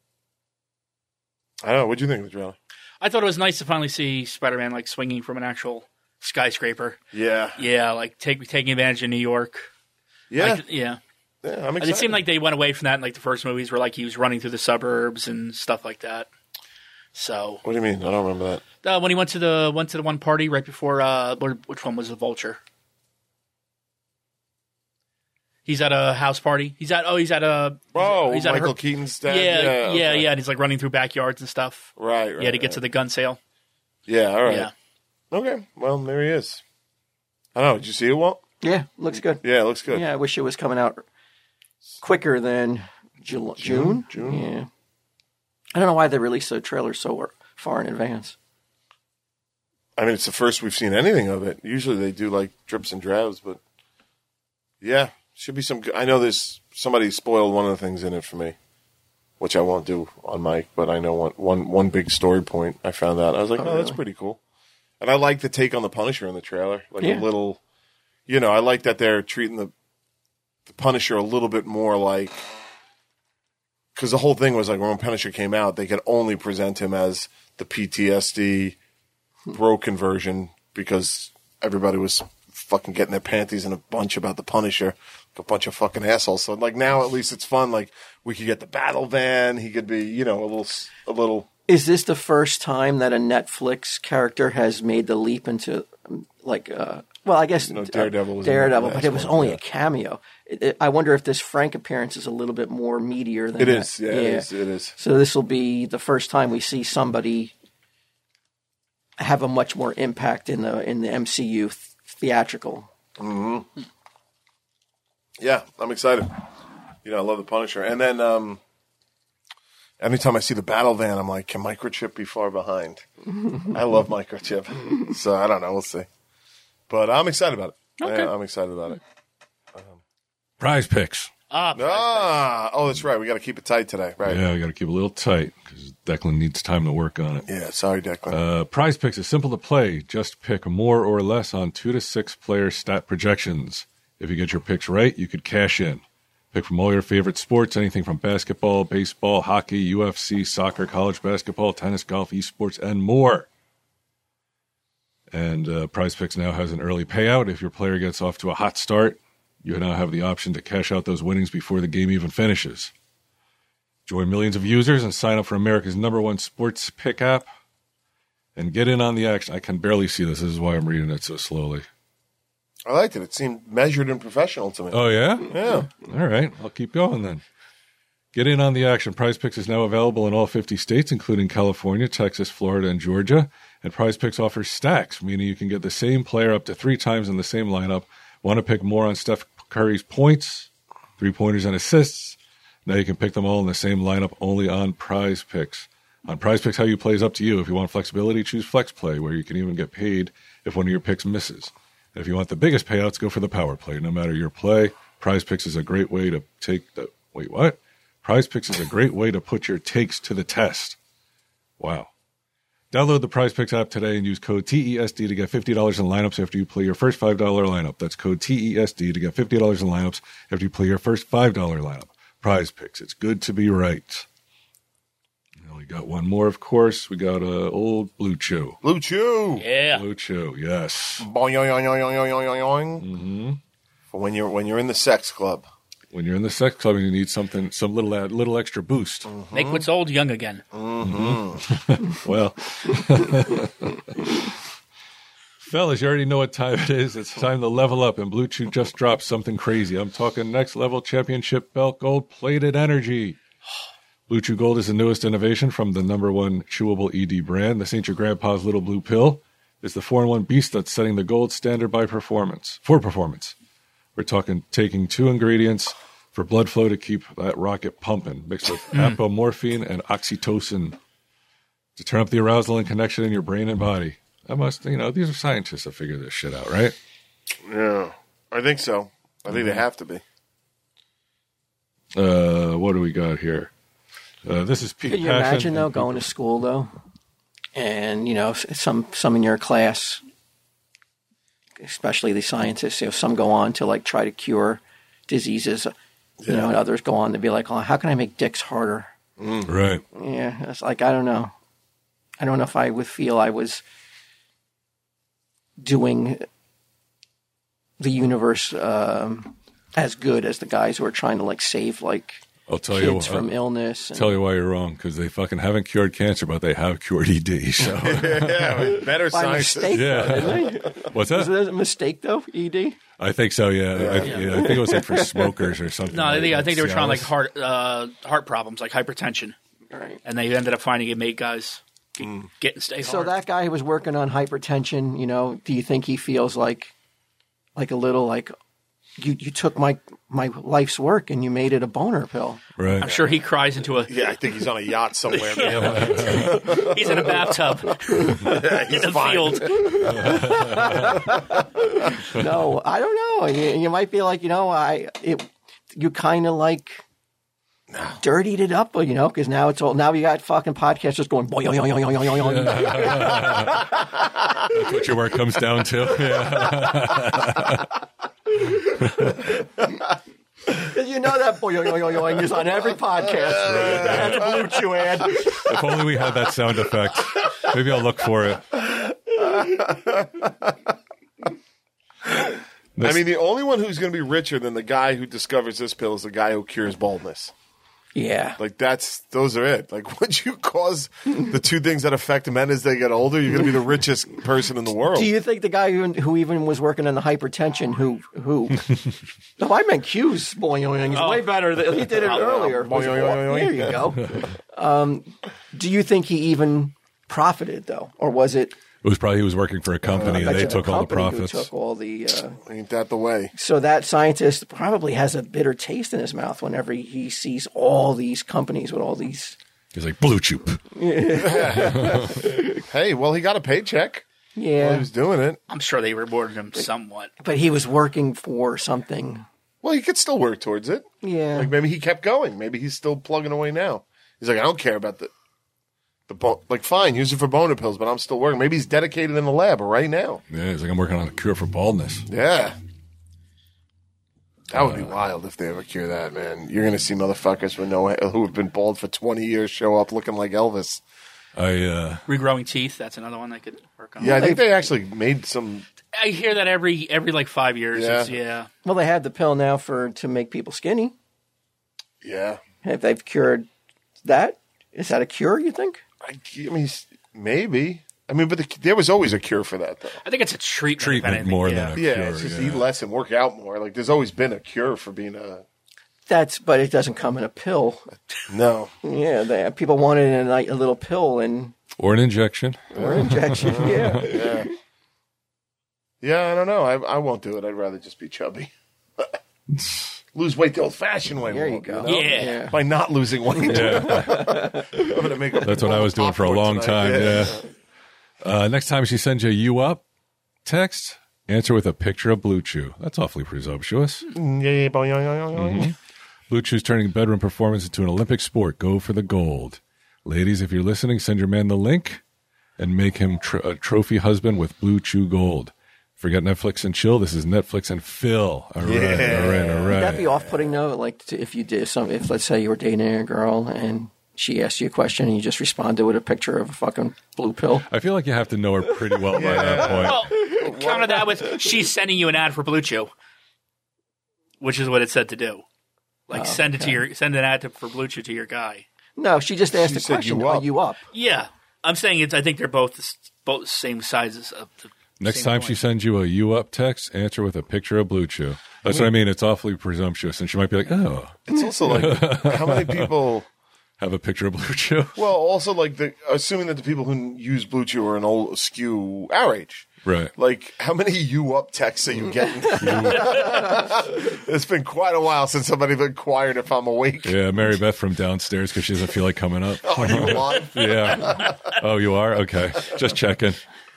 know. What'd you think of the trailer? I thought it was nice to finally see Spider-Man like swinging from an actual skyscraper. Yeah. Yeah, like taking advantage of New York. Yeah. Like, yeah. Yeah, I'm excited. It seemed like they went away from that in like the first movies where like he was running through the suburbs and stuff like that. So What do you mean? I don't remember that. when he went to the one party right before which one was the Vulture? He's at a house party. He's at Michael Keaton's dad. Yeah, and he's like running through backyards and stuff. Right. Yeah, to get to the gun sale. Yeah, all right. Yeah. Okay, well, there he is. I don't know. Did you see it, Walt? Yeah, looks good. Yeah, it looks good. Yeah, I wish it was coming out quicker than June. Yeah. I don't know why they released the trailer so far in advance. I mean, it's the first we've seen anything of it. Usually they do like drips and drabs, but yeah, should be some. I know there's somebody spoiled one of the things in it for me, which I won't do on mic, but I know one big story point I found out. I was like, oh, that's pretty cool. And I like the take on the Punisher in the trailer, like a little. I like that they're treating the Punisher a little bit more like. Because the whole thing was like when Punisher came out, they could only present him as the PTSD broken version because everybody was fucking getting their panties in a bunch about the Punisher, like a bunch of fucking assholes. So like now at least it's fun. Like we could get the battle van. He could be, a little. Is this the first time that a Netflix character has made the leap into like? Well, I guess Daredevil was but it was only a cameo. I wonder if this Frank appearance is a little bit more meatier than it that. is. Yeah, it is. So this will be the first time we see somebody have a much more impact in the MCU theatrical. Mm-hmm. Yeah, I'm excited. I love the Punisher, and then anytime I see the battle van, I'm like, can Microchip be far behind? I love Microchip, so I don't know. We'll see. But I'm excited about it. Okay. Yeah, I'm excited about it. Prize picks. Oh, that's right. We got to keep it tight today. Right. Yeah, we got to keep it a little tight because Declan needs time to work on it. Yeah, sorry, Declan. Prize picks is simple to play. Just pick more or less on 2 to 6 player stat projections. If you get your picks right, you could cash in. Pick from all your favorite sports, anything from basketball, baseball, hockey, UFC, soccer, college basketball, tennis, golf, esports, and more. And Prize Picks now has an early payout. If your player gets off to a hot start, you now have the option to cash out those winnings before the game even finishes. Join millions of users and sign up for America's #1 sports pick app and get in on the action. I can barely see this. This is why I'm reading it so slowly. I liked it. It seemed measured and professional to me. Oh, yeah? Yeah. All right. I'll keep going then. Get in on the action. Prize Picks is now available in all 50 states, including California, Texas, Florida, and Georgia. And Prize Picks offers stacks, meaning you can get the same player up to 3 times in the same lineup. Want to pick more on Steph Curry's points, 3-pointers, and assists? Now you can pick them all in the same lineup only on Prize Picks. On Prize Picks, how you play is up to you. If you want flexibility, choose Flex Play, where you can even get paid if one of your picks misses. And if you want the biggest payouts, go for the Power Play. No matter your play, Prize Picks is a great way to take the... Wait, what? Prize Picks is a great way to put your takes to the test. Wow. Download the Prize Picks app today and use code TESD to get $50 in lineups after you play your first $5 lineup. That's code TESD to get $50 in lineups after you play your first $5 lineup. Prize Picks. It's good to be right. We got one more, of course. We got old Blue Chew. Blue Chew. Yeah. Blue Chew, yes. Boing, yoing, yoing, yoing, yoing, yoing. Mm-hmm. For when you're in the sex club. When you're in the sex club and you need some little extra boost. Mm-hmm. Make what's old young again. Mm-hmm. Well, fellas, you already know what time it is. It's time to level up, and Blue Chew just dropped something crazy. I'm talking next level championship belt gold plated energy. Blue Chew Gold is the newest innovation from the #1 chewable ED brand. This ain't your grandpa's little blue pill. It's the 4-in-1 beast that's setting the gold standard for performance. We're talking taking 2 ingredients for blood flow to keep that rocket pumping, mixed with apomorphine and oxytocin to turn up the arousal and connection in your brain and body. These are scientists that figure this shit out, right? Yeah, I think so. I think they have to be. What do we got here? This is peak Could you passion. imagine, though, going to school, though, and, some in your class, especially the scientists, some go on to, like, try to cure diseases, and others go on to be like, oh, how can I make dicks harder? Right. Yeah, it's like, I don't know. I don't know if I would feel I was doing the universe as good as the guys who are trying to, like, save, like, I'll tell kids you from illness. Tell you why you're wrong, because they fucking haven't cured cancer, but they have cured ED. So Yeah, better By science. mistake, though, didn't they? what's Was that? it a mistake, though, ED? I think so. Yeah. I think it was like for smokers or something. No, I think they were trying like Cialis. heart problems, like hypertension, Right. and they ended up finding it made guys get and stay So hard. that guy who was working on hypertension, do you think he feels like a little like you took my life's work and you made it a boner pill? Right. I'm sure he cries into a. Yeah, I think he's on a yacht somewhere. Man. He's in a bathtub in the fine. field. No, I don't know. You might be like, you kind of like dirtied it up, because now now you got fucking podcasts just going boing, yoing, yoing, yoing, yoing, yoing. That's what your work comes down to. Yeah. That boing, yoing, yoing, yoing is on every podcast. That's a Blue Chew ad. If only we had that sound effect. Maybe I'll look for it. I mean, the only one who's going to be richer than the guy who discovers this pill is the guy who cures baldness. Yeah. Like, those are it. Like, once you cause the 2 things that affect men as they get older, you're going to be the richest person in the world. Do you think the guy who even was working on the hypertension, who no, I meant Q's boing, yoing, is way better. He did it earlier. Boing, yoing, yoing, There you go. Do you think he even profited, though? Or was it It was probably he was working for a company and I bet they you took all the company who profits. took all the, Ain't that the way? so that scientist probably has a bitter taste in his mouth whenever he sees all these companies with all these. He's like, Blue Chew. Hey, well, he got a paycheck while he Yeah, was doing it. I'm sure they rewarded him somewhat. but he was working for something. Well, he could still work towards it. Yeah. Like, maybe he kept going. Maybe he's still plugging away now. He's like, I don't care about the like, fine, use it for boner pills, but I'm still working. Maybe he's dedicated in the lab right now. Yeah, he's like, I'm working on a cure for baldness. Yeah. That would be wild if they ever cure that, man. You're going to see motherfuckers who have been bald for 20 years show up looking like Elvis. Regrowing teeth, that's another one they could work on. Yeah, I think they actually made some. I hear that every like 5 years. Yeah. Yeah. Well, they have the pill now to make people skinny. Yeah. If they've cured that, is that a cure, you think? I mean, maybe. I mean, but there was always a cure for that, though. I think it's a treatment. if Treatment anything, more yeah. than a Yeah, cure. it's just yeah. eat less and work out more. Like, there's always been a cure for being a. But it doesn't come in a pill. No. Yeah, people want it in a little pill Or an injection. or injection. Yeah. Yeah. Yeah, I don't know. I won't do it. I'd rather just be chubby. Lose weight the old-fashioned way. There you won't, go. know? Yeah. By not losing weight. Yeah. I'm gonna make That's what I was doing for a long time. Yeah. Next time she sends you up text, answer with a picture of Blue Chew. That's awfully presumptuous. Blue Chew's turning bedroom performance into an Olympic sport. Go for the gold. Ladies, if you're listening, send your man the link and make him a trophy husband with Blue Chew Gold. Forget Netflix and chill. This is Netflix and Phil. All right. Would that be off-putting though? Like if you did if let's say you were dating a girl and she asked you a question and you just responded with a picture of a fucking blue pill. I feel like you have to know her pretty well by that point. Well, counter that with she's sending you an ad for Blue Chew, which is what it said to do. Like send an ad for Blue Chew to your guy. No, she just asked She the said question. you Are up. you up? Yeah, I'm saying I think they're both same sizes of the. Next same time point. she sends you a you up text, answer with a picture of Blue Chew. That's what I mean. It's awfully presumptuous. And she might be like, oh, It's also like, how many people... have a picture of Blue Chew. Well, also, like, assuming that the people who use Blue Chew are an old skew our age. Right. Like, how many "you up" texts are you getting? It's been quite a while since somebody inquired if I'm awake. Yeah, Mary Beth from downstairs because she doesn't feel like coming up. Are you alive? Yeah. Oh, you are? Okay. Just checking.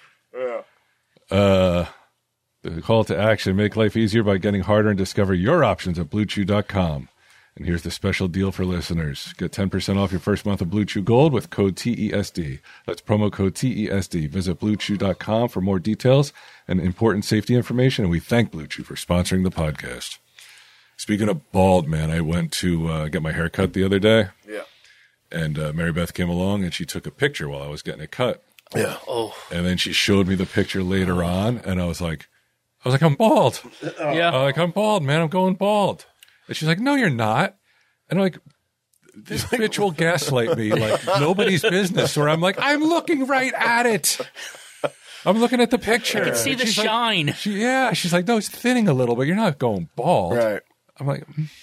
Yeah. The call to action: make life easier by getting harder and discover your options at BlueChew.com. And here's the special deal for listeners. Get 10% off your first month of Blue Chew Gold with code TESD. That's promo code TESD. Visit BlueChew.com for more details and important safety information. And we thank Blue Chew for sponsoring the podcast. Speaking of bald, man, I went to get my hair cut the other day. Yeah. And Mary Beth came along and she took a picture while I was getting it cut. Yeah. Oh, And then she showed me the picture later on. And I was like, I'm bald. yeah. I'm bald, man. I'm going bald. And she's like, no, you're not. And I'm like, this bitch will gaslight me like nobody's business. Or I'm like, I'm looking right at it. I'm looking at the picture. I can see the She's like- shine. she's like, no, it's thinning a little, but you're not going bald. Right. I'm like,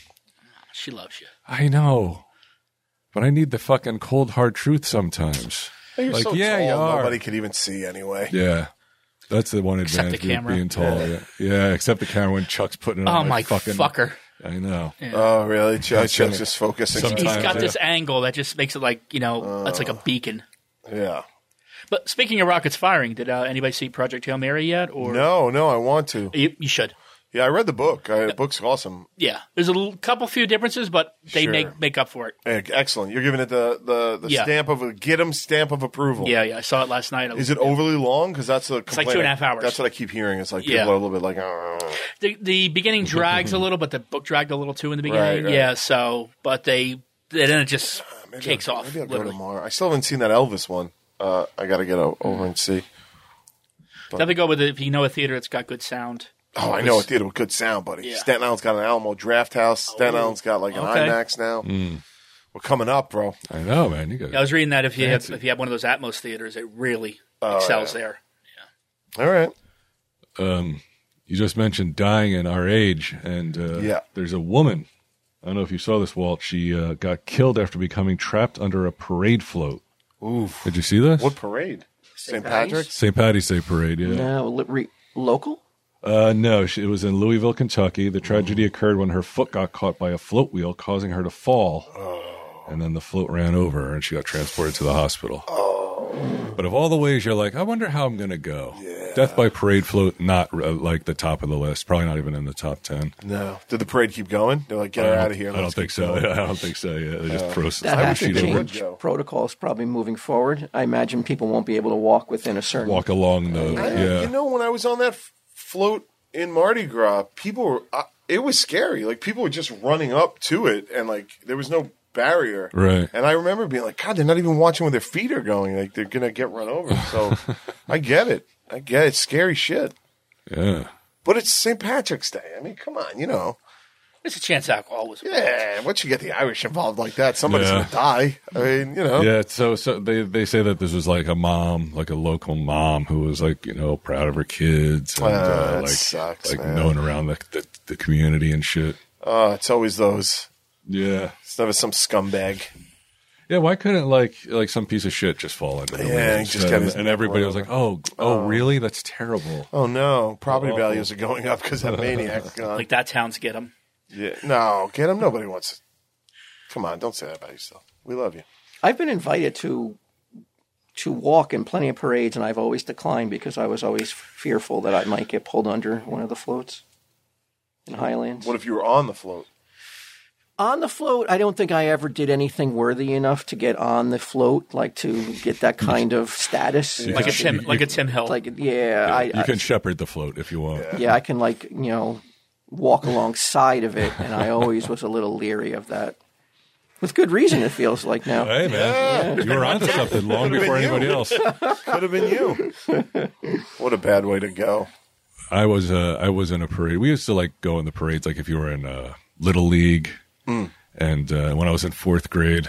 She loves you. I know. But I need the fucking cold, hard truth sometimes. You're Like, so yeah, you tall, are. nobody could even see anyway. Yeah. That's the one Except advantage the of camera. being tall. Yeah, except the camera when Chuck's putting it Oh, on my fucking fucker. I know. Oh, really? Chuck's Sometimes- just focusing. sometimes- He's got yeah. this angle that just makes it like, it's like a beacon. Yeah. But speaking of rockets firing, did anybody see Project Hail Mary yet? Or No, I want to. You should. Yeah, I read the book. The book's awesome. Yeah. There's a couple few differences, but they Sure. make up for it. Excellent. You're giving it the Yeah. stamp of approval. Yeah. I saw it last night. Is it overly long? Because that's a complaint. like 2.5 hours. That's what I keep hearing. It's like Yeah. people are a little bit like, oh. The beginning drags a little, but the book dragged a little too in the beginning. Right. Yeah. So, but then it just takes off. Maybe I'll go Literally. tomorrow. I still haven't seen that Elvis one. I got to get over and see. Definitely go with it if you know a theater that's got good sound. Oh, I know a theater with good sound, buddy. Yeah. Staten Island's got an Alamo Draft House. Staten Island's got like an Okay. IMAX now. We're coming up, bro. I know, man. You got I was reading that if you Fancy. have one of those Atmos theaters, it really excels there. All right. You just mentioned dying in our age, and Yeah. there's a woman. I don't know if you saw this, Walt. She got killed after becoming trapped under a parade float. Oof. Did you see this? What parade? St. Patty's? Patrick's? St. Patty's Day parade, yeah. No, local? No, it was in Louisville, Kentucky. The tragedy occurred when her foot got caught by a float wheel, causing her to fall. And then the float ran over her, and she got transported to the hospital. But of all the ways you're like, I wonder how I'm going to go. Death by parade float, not like the top of the list. Probably not even in the top 10. No. Did the parade keep going? They're like, get her out of here. I don't think so. I don't think so. Yeah, they just throw That I has would to think they would change. go. Protocols probably moving forward. I imagine people won't be able to walk within a certain. walk along the yeah. You know, when I was on that float in Mardi Gras, people were, it was scary. Like, people were just running up to it, and, like, there was no barrier. Right. And I remember being like, God, they're not even watching where their feet are going. Like, they're going to get run over. So I get it. It's scary shit. Yeah. But it's St. Patrick's Day. I mean, come on, you know. There's a chance alcohol was. Yeah, once you get the Irish involved like that, somebody's Yeah. going to die. I mean, you know. Yeah, so they say that this was like a mom, like a local mom who was like, proud of her kids and That sucks, like man. known around the community and shit. It's always those. Yeah. It's never some scumbag. Yeah, why couldn't like some piece of shit just fall into the Yeah, woods? he just got his and everybody was like, "Oh, really? That's terrible." Oh, no. Property Awful. values are going up because that maniac. Like that town's get them. Yeah. No, get him. Nobody wants it. Come on, don't say that about yourself. We love you. I've been invited to walk in plenty of parades, and I've always declined because I was always fearful that I might get pulled under one of the floats in Highlands. What if you were on the float? On the float, I don't think I ever did anything worthy enough to get on the float, like to get that kind of status. Like a Tim Hill. Like, yeah, You can shepherd the float if you want. yeah, I can walk alongside of it, and I always was a little leery of that. With good reason, it feels like now. Hey man, you were onto something long before anybody else. Could have been you. What a bad way to go. I was in a parade. We used to like go in the parades, like if you were in Little League. And when I was in fourth grade,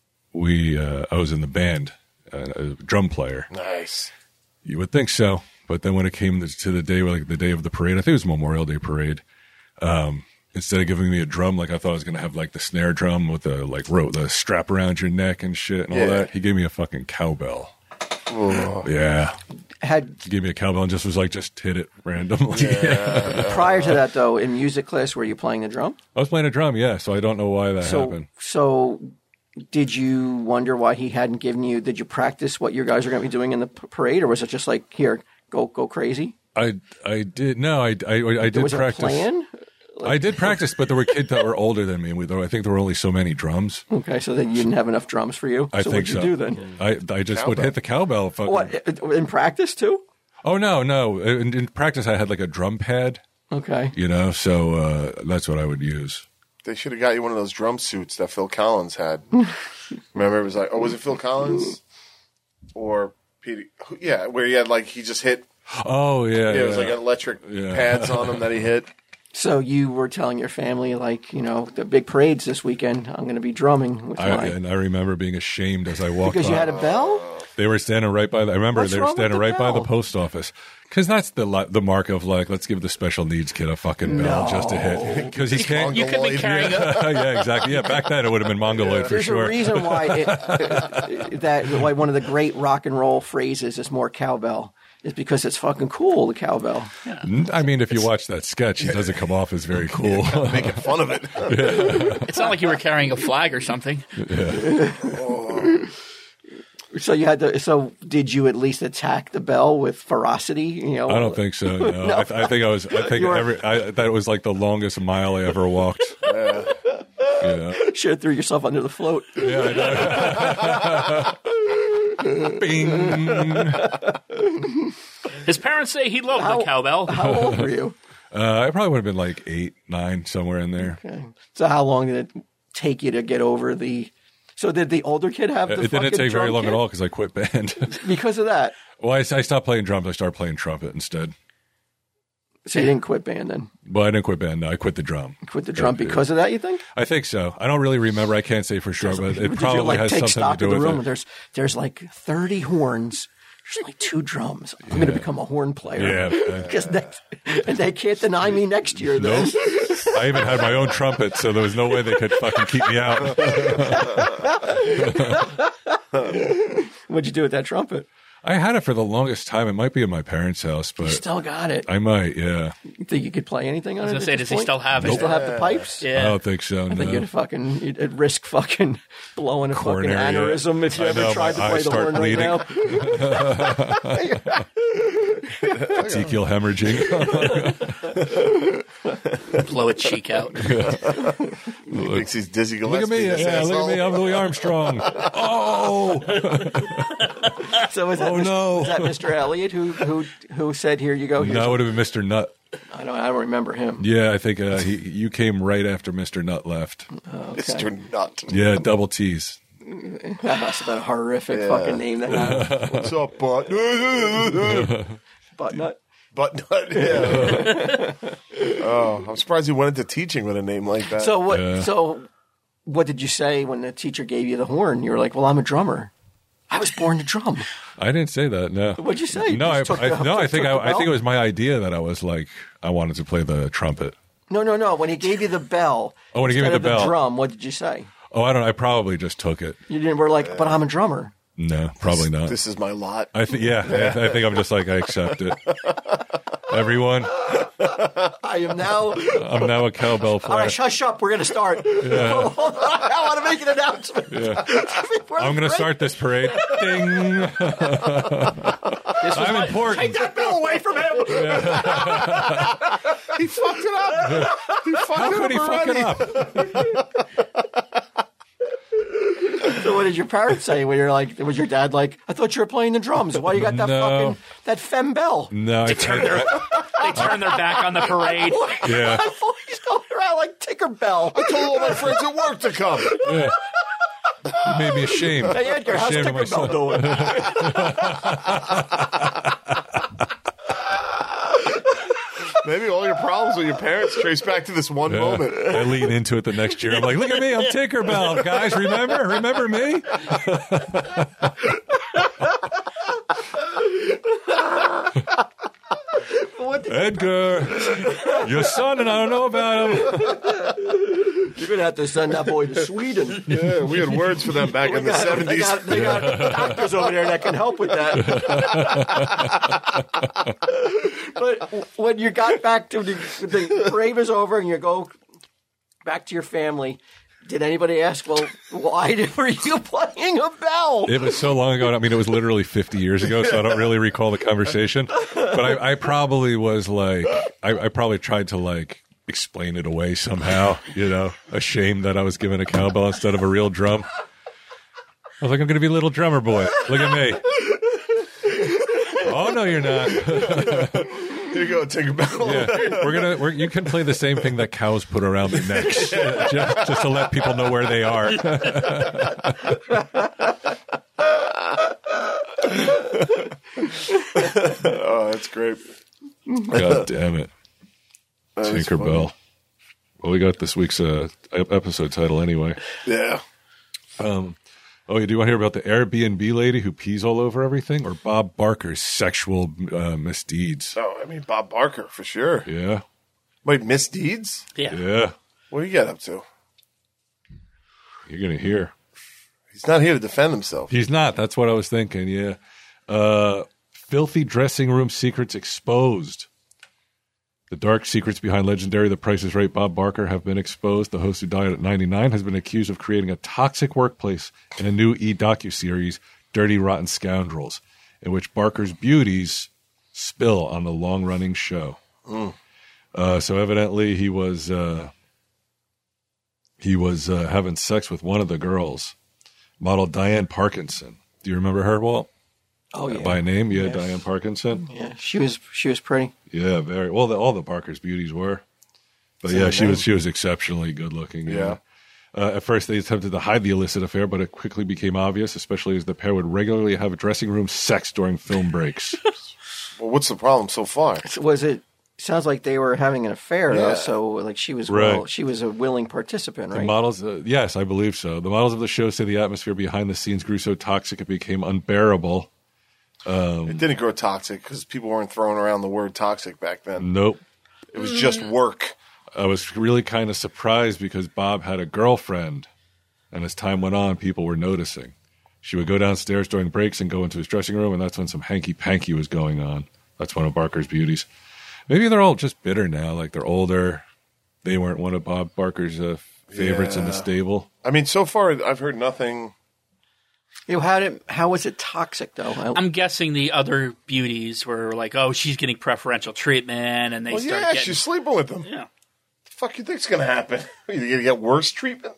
I was in the band, a drum player. Nice. You would think so, but then when it came to the day, like the day of the parade, I think it was Memorial Day parade. Instead of giving me a drum, like I thought I was going to have like the snare drum with the like rope, the strap around your neck and shit and all Yeah. that, he gave me a fucking cowbell. Oh. Yeah, He gave me a cowbell and just was like, just hit it randomly. Prior to that, though, in music class, were you playing the drum? I was playing a drum, yeah, so I don't know why that happened. So did you wonder why he hadn't given you? Did you practice what you guys are going to be doing in the parade, or was it just like, here, go crazy? I did. No, I did Was practice. there a plan? I did practice, but there were kids that were older than me. I think there were only so many drums. Okay, so then you didn't have enough drums for you. I think what'd you so. do then? I just would hit the cowbell. Fucking. What, in practice too? Oh no. In practice, I had like a drum pad. Okay. So that's what I would use. They should have got you one of those drum suits that Phil Collins had. Remember, it was like, was it Phil Collins or Peter? Yeah, where he had he just hit. Oh yeah. Yeah, it was like electric pads on him that he hit. So you were telling your family, the big parade's this weekend. I'm going to be drumming with And I remember being ashamed as I walked because by. you had a bell? They were standing right by. I remember What's they were wrong with standing the right by the bell? post office because that's the mark of let's give the special needs kid a fucking bell just to hit because he can't. You could be carrying a Yeah, exactly. Yeah, back then it would have been mongoloid for There's sure. a reason why why one of the great rock and roll phrases is more cowbell. Is because it's fucking cool, the cowbell. I mean, if you watch that sketch, it doesn't come off as very cool. Making fun of it. It's not like you were carrying a flag or something. So you had to. So did you at least attack the bell with ferocity? I don't think so. No. No. I think I was. I think that was like the longest mile I ever walked. Yeah. Should have threw yourself under the float. Yeah, I know. Bing. His parents say he loved the cowbell. How old were you? I probably would have been like 8, 9, somewhere in there. Okay. So how long did it take you to get over the? So did the older kid have the? It didn't take very long at all because I quit band. Because of that. Well, I stopped playing drums. I started playing trumpet instead. So you didn't quit band then? Well, I didn't quit band. No, I quit the drum. You quit the drum because of that, you think? I think so. I don't really remember. I can't say for sure, but it probably has take something to stock do of the with room. it. There's like 30 horns. There's like 2 drums. I'm going to become a horn player. Yeah. Because and they can't deny me next year. Then. Nope. I even had my own trumpet, so there was no way they could fucking keep me out. What'd you do with that trumpet? I had it for the longest time. It might be in my parents' house, but You still got it. I might, yeah. You think you could play anything on it? I was going to say, does he still have You it? still have the pipes? I Yeah. don't think so, I think no. you'd risk fucking blowing a Coronary, fucking aneurysm if you I ever know, tried to my play eyes the start horn right now. Petechial hemorrhaging. Blow a cheek out. He thinks he's Dizzy Look at Gillespie. me. Yeah, look at me. I'm Louis Armstrong. Oh! So was that, Oh, no. was that Mr. Elliott who said, "Here you go"? Here's That would have been Mr. Nut. I don't remember him. Yeah, I think you came right after Mr. Nut left. Okay. Mr. Nut. Yeah, double T's. That must have been a horrific fucking name to have. What's up, butt? Butt nut. Butt Nut. Yeah. Oh, I'm surprised he went into teaching with a name like that. So what? Yeah. So what did you say when the teacher gave you the horn? You were like, "Well, I'm a drummer. I was born to drum." I didn't say that. No. What'd you say? No, I You just took the- think took the I think bell? it was my idea that I was like I wanted to play the trumpet. No. When he gave you the bell, Oh, when he gave me instead the of bell. drum, what did you say? Oh, I don't know. I probably just took it. You didn't. We're like, "But I'm a drummer." No, probably not. This is my lot. I think I think I'm just like I accept it. Everyone, I am now. I'm now a cowbell All player. right, shush up. We're going to start. Hold on. I want to make an announcement. Yeah. Before I'm the going to break. start this parade. Ding! I'm important. Take that bell away from him. He fucked it up. He fucked How it could up he fuck already. it up? So what did your parents say when you're like, was your dad like, I thought you were playing the drums. Why you got that No. that femme bell? No, They turn their back on the parade. Yeah. I thought he's going around like Tinkerbell. I told all my friends at work to come. yeah. You made me ashamed. Hey Edgar, how's Ashamed of myself. Tinkerbell doing? Maybe all your problems with your parents trace back to this one Yeah. moment. I lean into it the next year. I'm like, look at me, I'm Tinkerbell. Guys, remember me? Edgar, your son, and I don't know about him. You're going to have to send that boy to Sweden. Yeah, we had words for them back in the 70s. They got doctors over there that can help with that. But when you got back to the rave is over and you go back to your family, did anybody ask, well, why were you playing a bell? It was so long ago. I mean, it was literally 50 years ago, so I don't really recall the conversation. But I probably was like, I probably tried to like explain it away somehow, ashamed that I was given a cowbell instead of a real drum. I was like, I'm going to be a little drummer boy. Look at me. Oh, no, you're not. Here you go, Tinkerbell. Yeah, you can play the same thing that cows put around their necks, just to let people know where they are. Oh, that's great. God damn it, That's Tinkerbell. funny. Well, we got this week's episode title anyway. Yeah. Oh, you do want to hear about the Airbnb lady who pees all over everything, or Bob Barker's sexual misdeeds? Oh, I mean, Bob Barker, for sure. Yeah, Wait, misdeeds? Yeah. yeah. What do you get up to? You're gonna hear. He's not here to defend himself. He's not. That's what I was thinking. Yeah. Filthy dressing room secrets exposed. The dark secrets behind legendary The Price is Right Bob Barker have been exposed. The host, who died at 99, has been accused of creating a toxic workplace in a new docuseries, Dirty Rotten Scoundrels, in which Barker's beauties spill on the long-running show. So evidently he was having sex with one of the girls, model Diane Parkinson. Do you remember her, Walt? Oh, yeah. By name? Yeah, Yes. Diane Parkinson. Yeah, she was pretty. Yeah, very well. All the Barker's beauties were, but yeah, she was exceptionally good looking. Yeah. At first, they attempted to hide the illicit affair, but it quickly became obvious, especially as the pair would regularly have dressing room sex during film breaks. Well, what's the problem so far? Was it? Sounds like they were having an affair, Yeah. though. So, like, she was Right. she was a willing participant, The right? models, yes, I believe so. The models of the show say the atmosphere behind the scenes grew so toxic it became unbearable. It didn't grow toxic because people weren't throwing around the word toxic back then. Nope. It was just work. I was really kind of surprised because Bob had a girlfriend, and as time went on, people were noticing. She would go downstairs during breaks and go into his dressing room, and that's when some hanky-panky was going on. That's one of Barker's beauties. Maybe they're all just bitter now, like they're older. They weren't one of Bob Barker's favorites in the stable. I mean, so far, I've heard nothing. How was it toxic, though? I'm guessing the other beauties were like, oh, she's getting preferential treatment, and they Well, start yeah, getting. she's sleeping with them. Yeah. The fuck you think's going to happen? You're going to get worse treatment?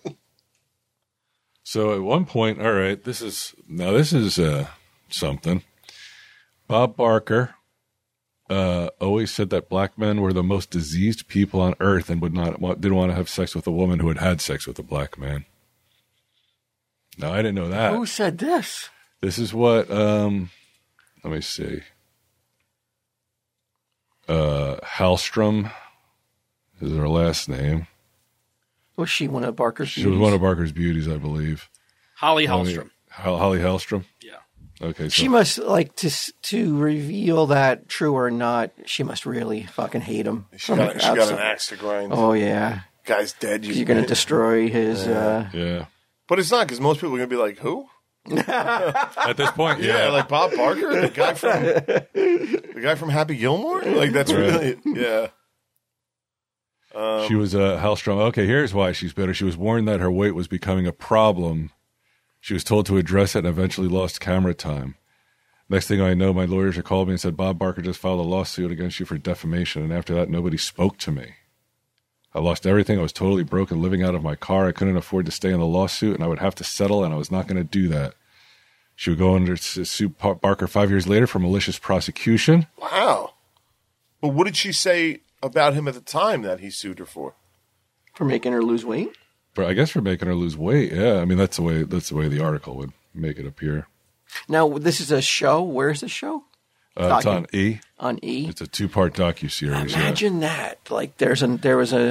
So at one point, all right, this is something. Bob Barker always said that black men were the most diseased people on earth and didn't want to have sex with a woman who had sex with a black man. Now, I didn't know that. Who said this? This is what, let me see. Hallstrom is her last name. Was she one of Barker's She was one of Barker's beauties, I believe. Holly Hallstrom. Holly Hallstrom? Yeah. Okay. So She must, like, to reveal that true or not, she must really fucking hate him. She got an axe to grind. Oh, yeah. Guy's dead. You're going to destroy his... yeah. But it's not, because most people are going to be like, who? At this point, yeah. Yeah, like Bob Barker, the guy from Happy Gilmore? Like, that's really, yeah. She was Hallstrom. Okay, here's why she's bitter. She was warned that her weight was becoming a problem. She was told to address it and eventually lost camera time. Next thing I know, my lawyers had called me and said, Bob Barker just filed a lawsuit against you for defamation. And after that, nobody spoke to me. I lost everything. I was totally broken, living out of my car. I couldn't afford to stay in the lawsuit, and I would have to settle, and I was not going to do that. She would go under to sue Barker 5 years later for malicious prosecution. Wow. But what did she say about him at the time that he sued her for? For making her lose weight? But I guess for making her lose weight. Yeah, I mean that's the way the article would make it appear. Now, this is a show. Where's the show? It's on E. On E? It's a 2-part docuseries. Imagine that. Like, there was a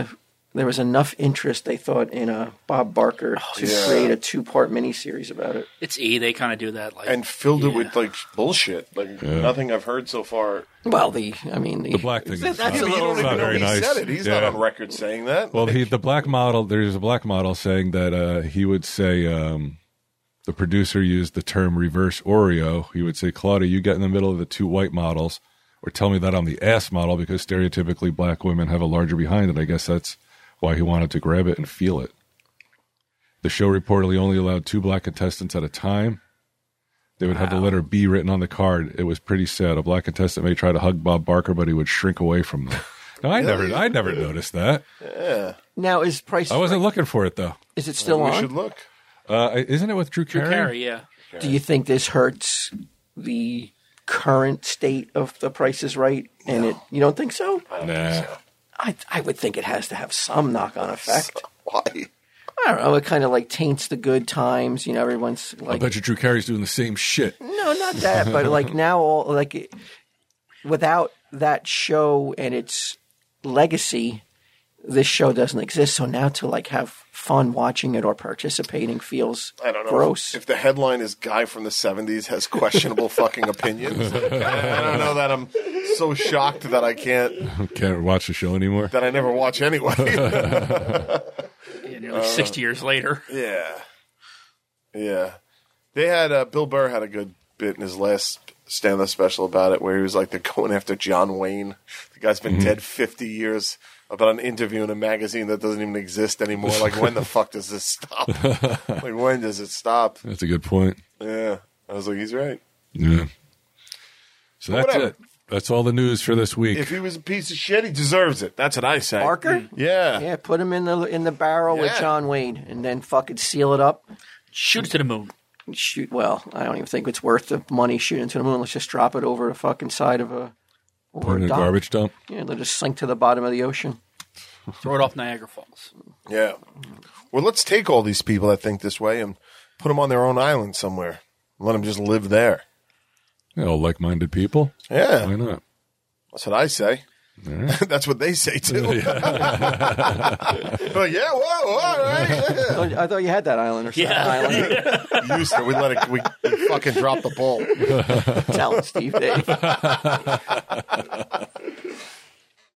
there was enough interest, they thought, in Bob Barker to create a 2-part miniseries about it. It's E. They kind of do that, and filled it with like bullshit. Like nothing I've heard so far. Well, the black thing. That's It's a little not very he nice. said it. He's not on record saying that. Well, the black model. There's a black model saying that he would say the producer used the term reverse Oreo. He would say, "Claudia, you get in the middle of the 2 white models, or tell me that I'm the ass model because stereotypically black women have a larger behind it." I guess that's why he wanted to grab it and feel it. The show reportedly only allowed 2 black contestants at a time. They would have the letter B written on the card. It was pretty sad. A black contestant may try to hug Bob Barker, but he would shrink away from them. No, I never noticed that. Yeah. Now, is Price... I wasn't looking for it, though. Is it still We on? should look. Isn't it with Drew Carey? Carey, yeah. Do you think this hurts the current state of The Price is Right? And you don't think so? Nah. I would think it has to have some knock-on effect. Why? I don't know. It kind of like taints the good times. You know, everyone's I like, bet you Drew Carey's doing the same shit. no, not that, but like now, without that show and its legacy, this show doesn't exist. So now to like have fun watching it or participating feels I don't know. gross. If the headline is "Guy from the '70s has questionable fucking opinions," I don't know that I'm so shocked that I Can't watch the show anymore. that I never watch anyway. Nearly 60 years later. Yeah. They had Bill Burr had a good bit in his last stand-up special about it, where he was like, they're going after John Wayne. The guy's been dead 50 years. About an interview in a magazine that doesn't even exist anymore. Like, when the fuck does this stop? Like, when does it stop? That's a good point. Yeah. I was like, he's right. Yeah. So that's whatever. it. That's all the news for this week. If he was a piece of shit, he deserves it. That's what I say. Barker? Yeah. Yeah, put him in the barrel with Yeah. John Wayne, and then fucking seal it up. Shoot it to the moon. Shoot. Well, I don't even think it's worth the money shooting to the moon. Let's just drop it over the fucking side of a Put in a garbage dump. Yeah, they'll just sink to the bottom of the ocean. Throw it off Niagara Falls. Yeah. Well, let's take all these people that think this way and put them on their own island somewhere. Let them just live there. You know, like-minded people. Yeah. Why not? That's what I say. That's what they say too. But yeah, whoa, all right. Yeah. I thought you had that island or something. Yeah. Island. Used to. We fucking dropped the ball. Tell it, Steve Dave.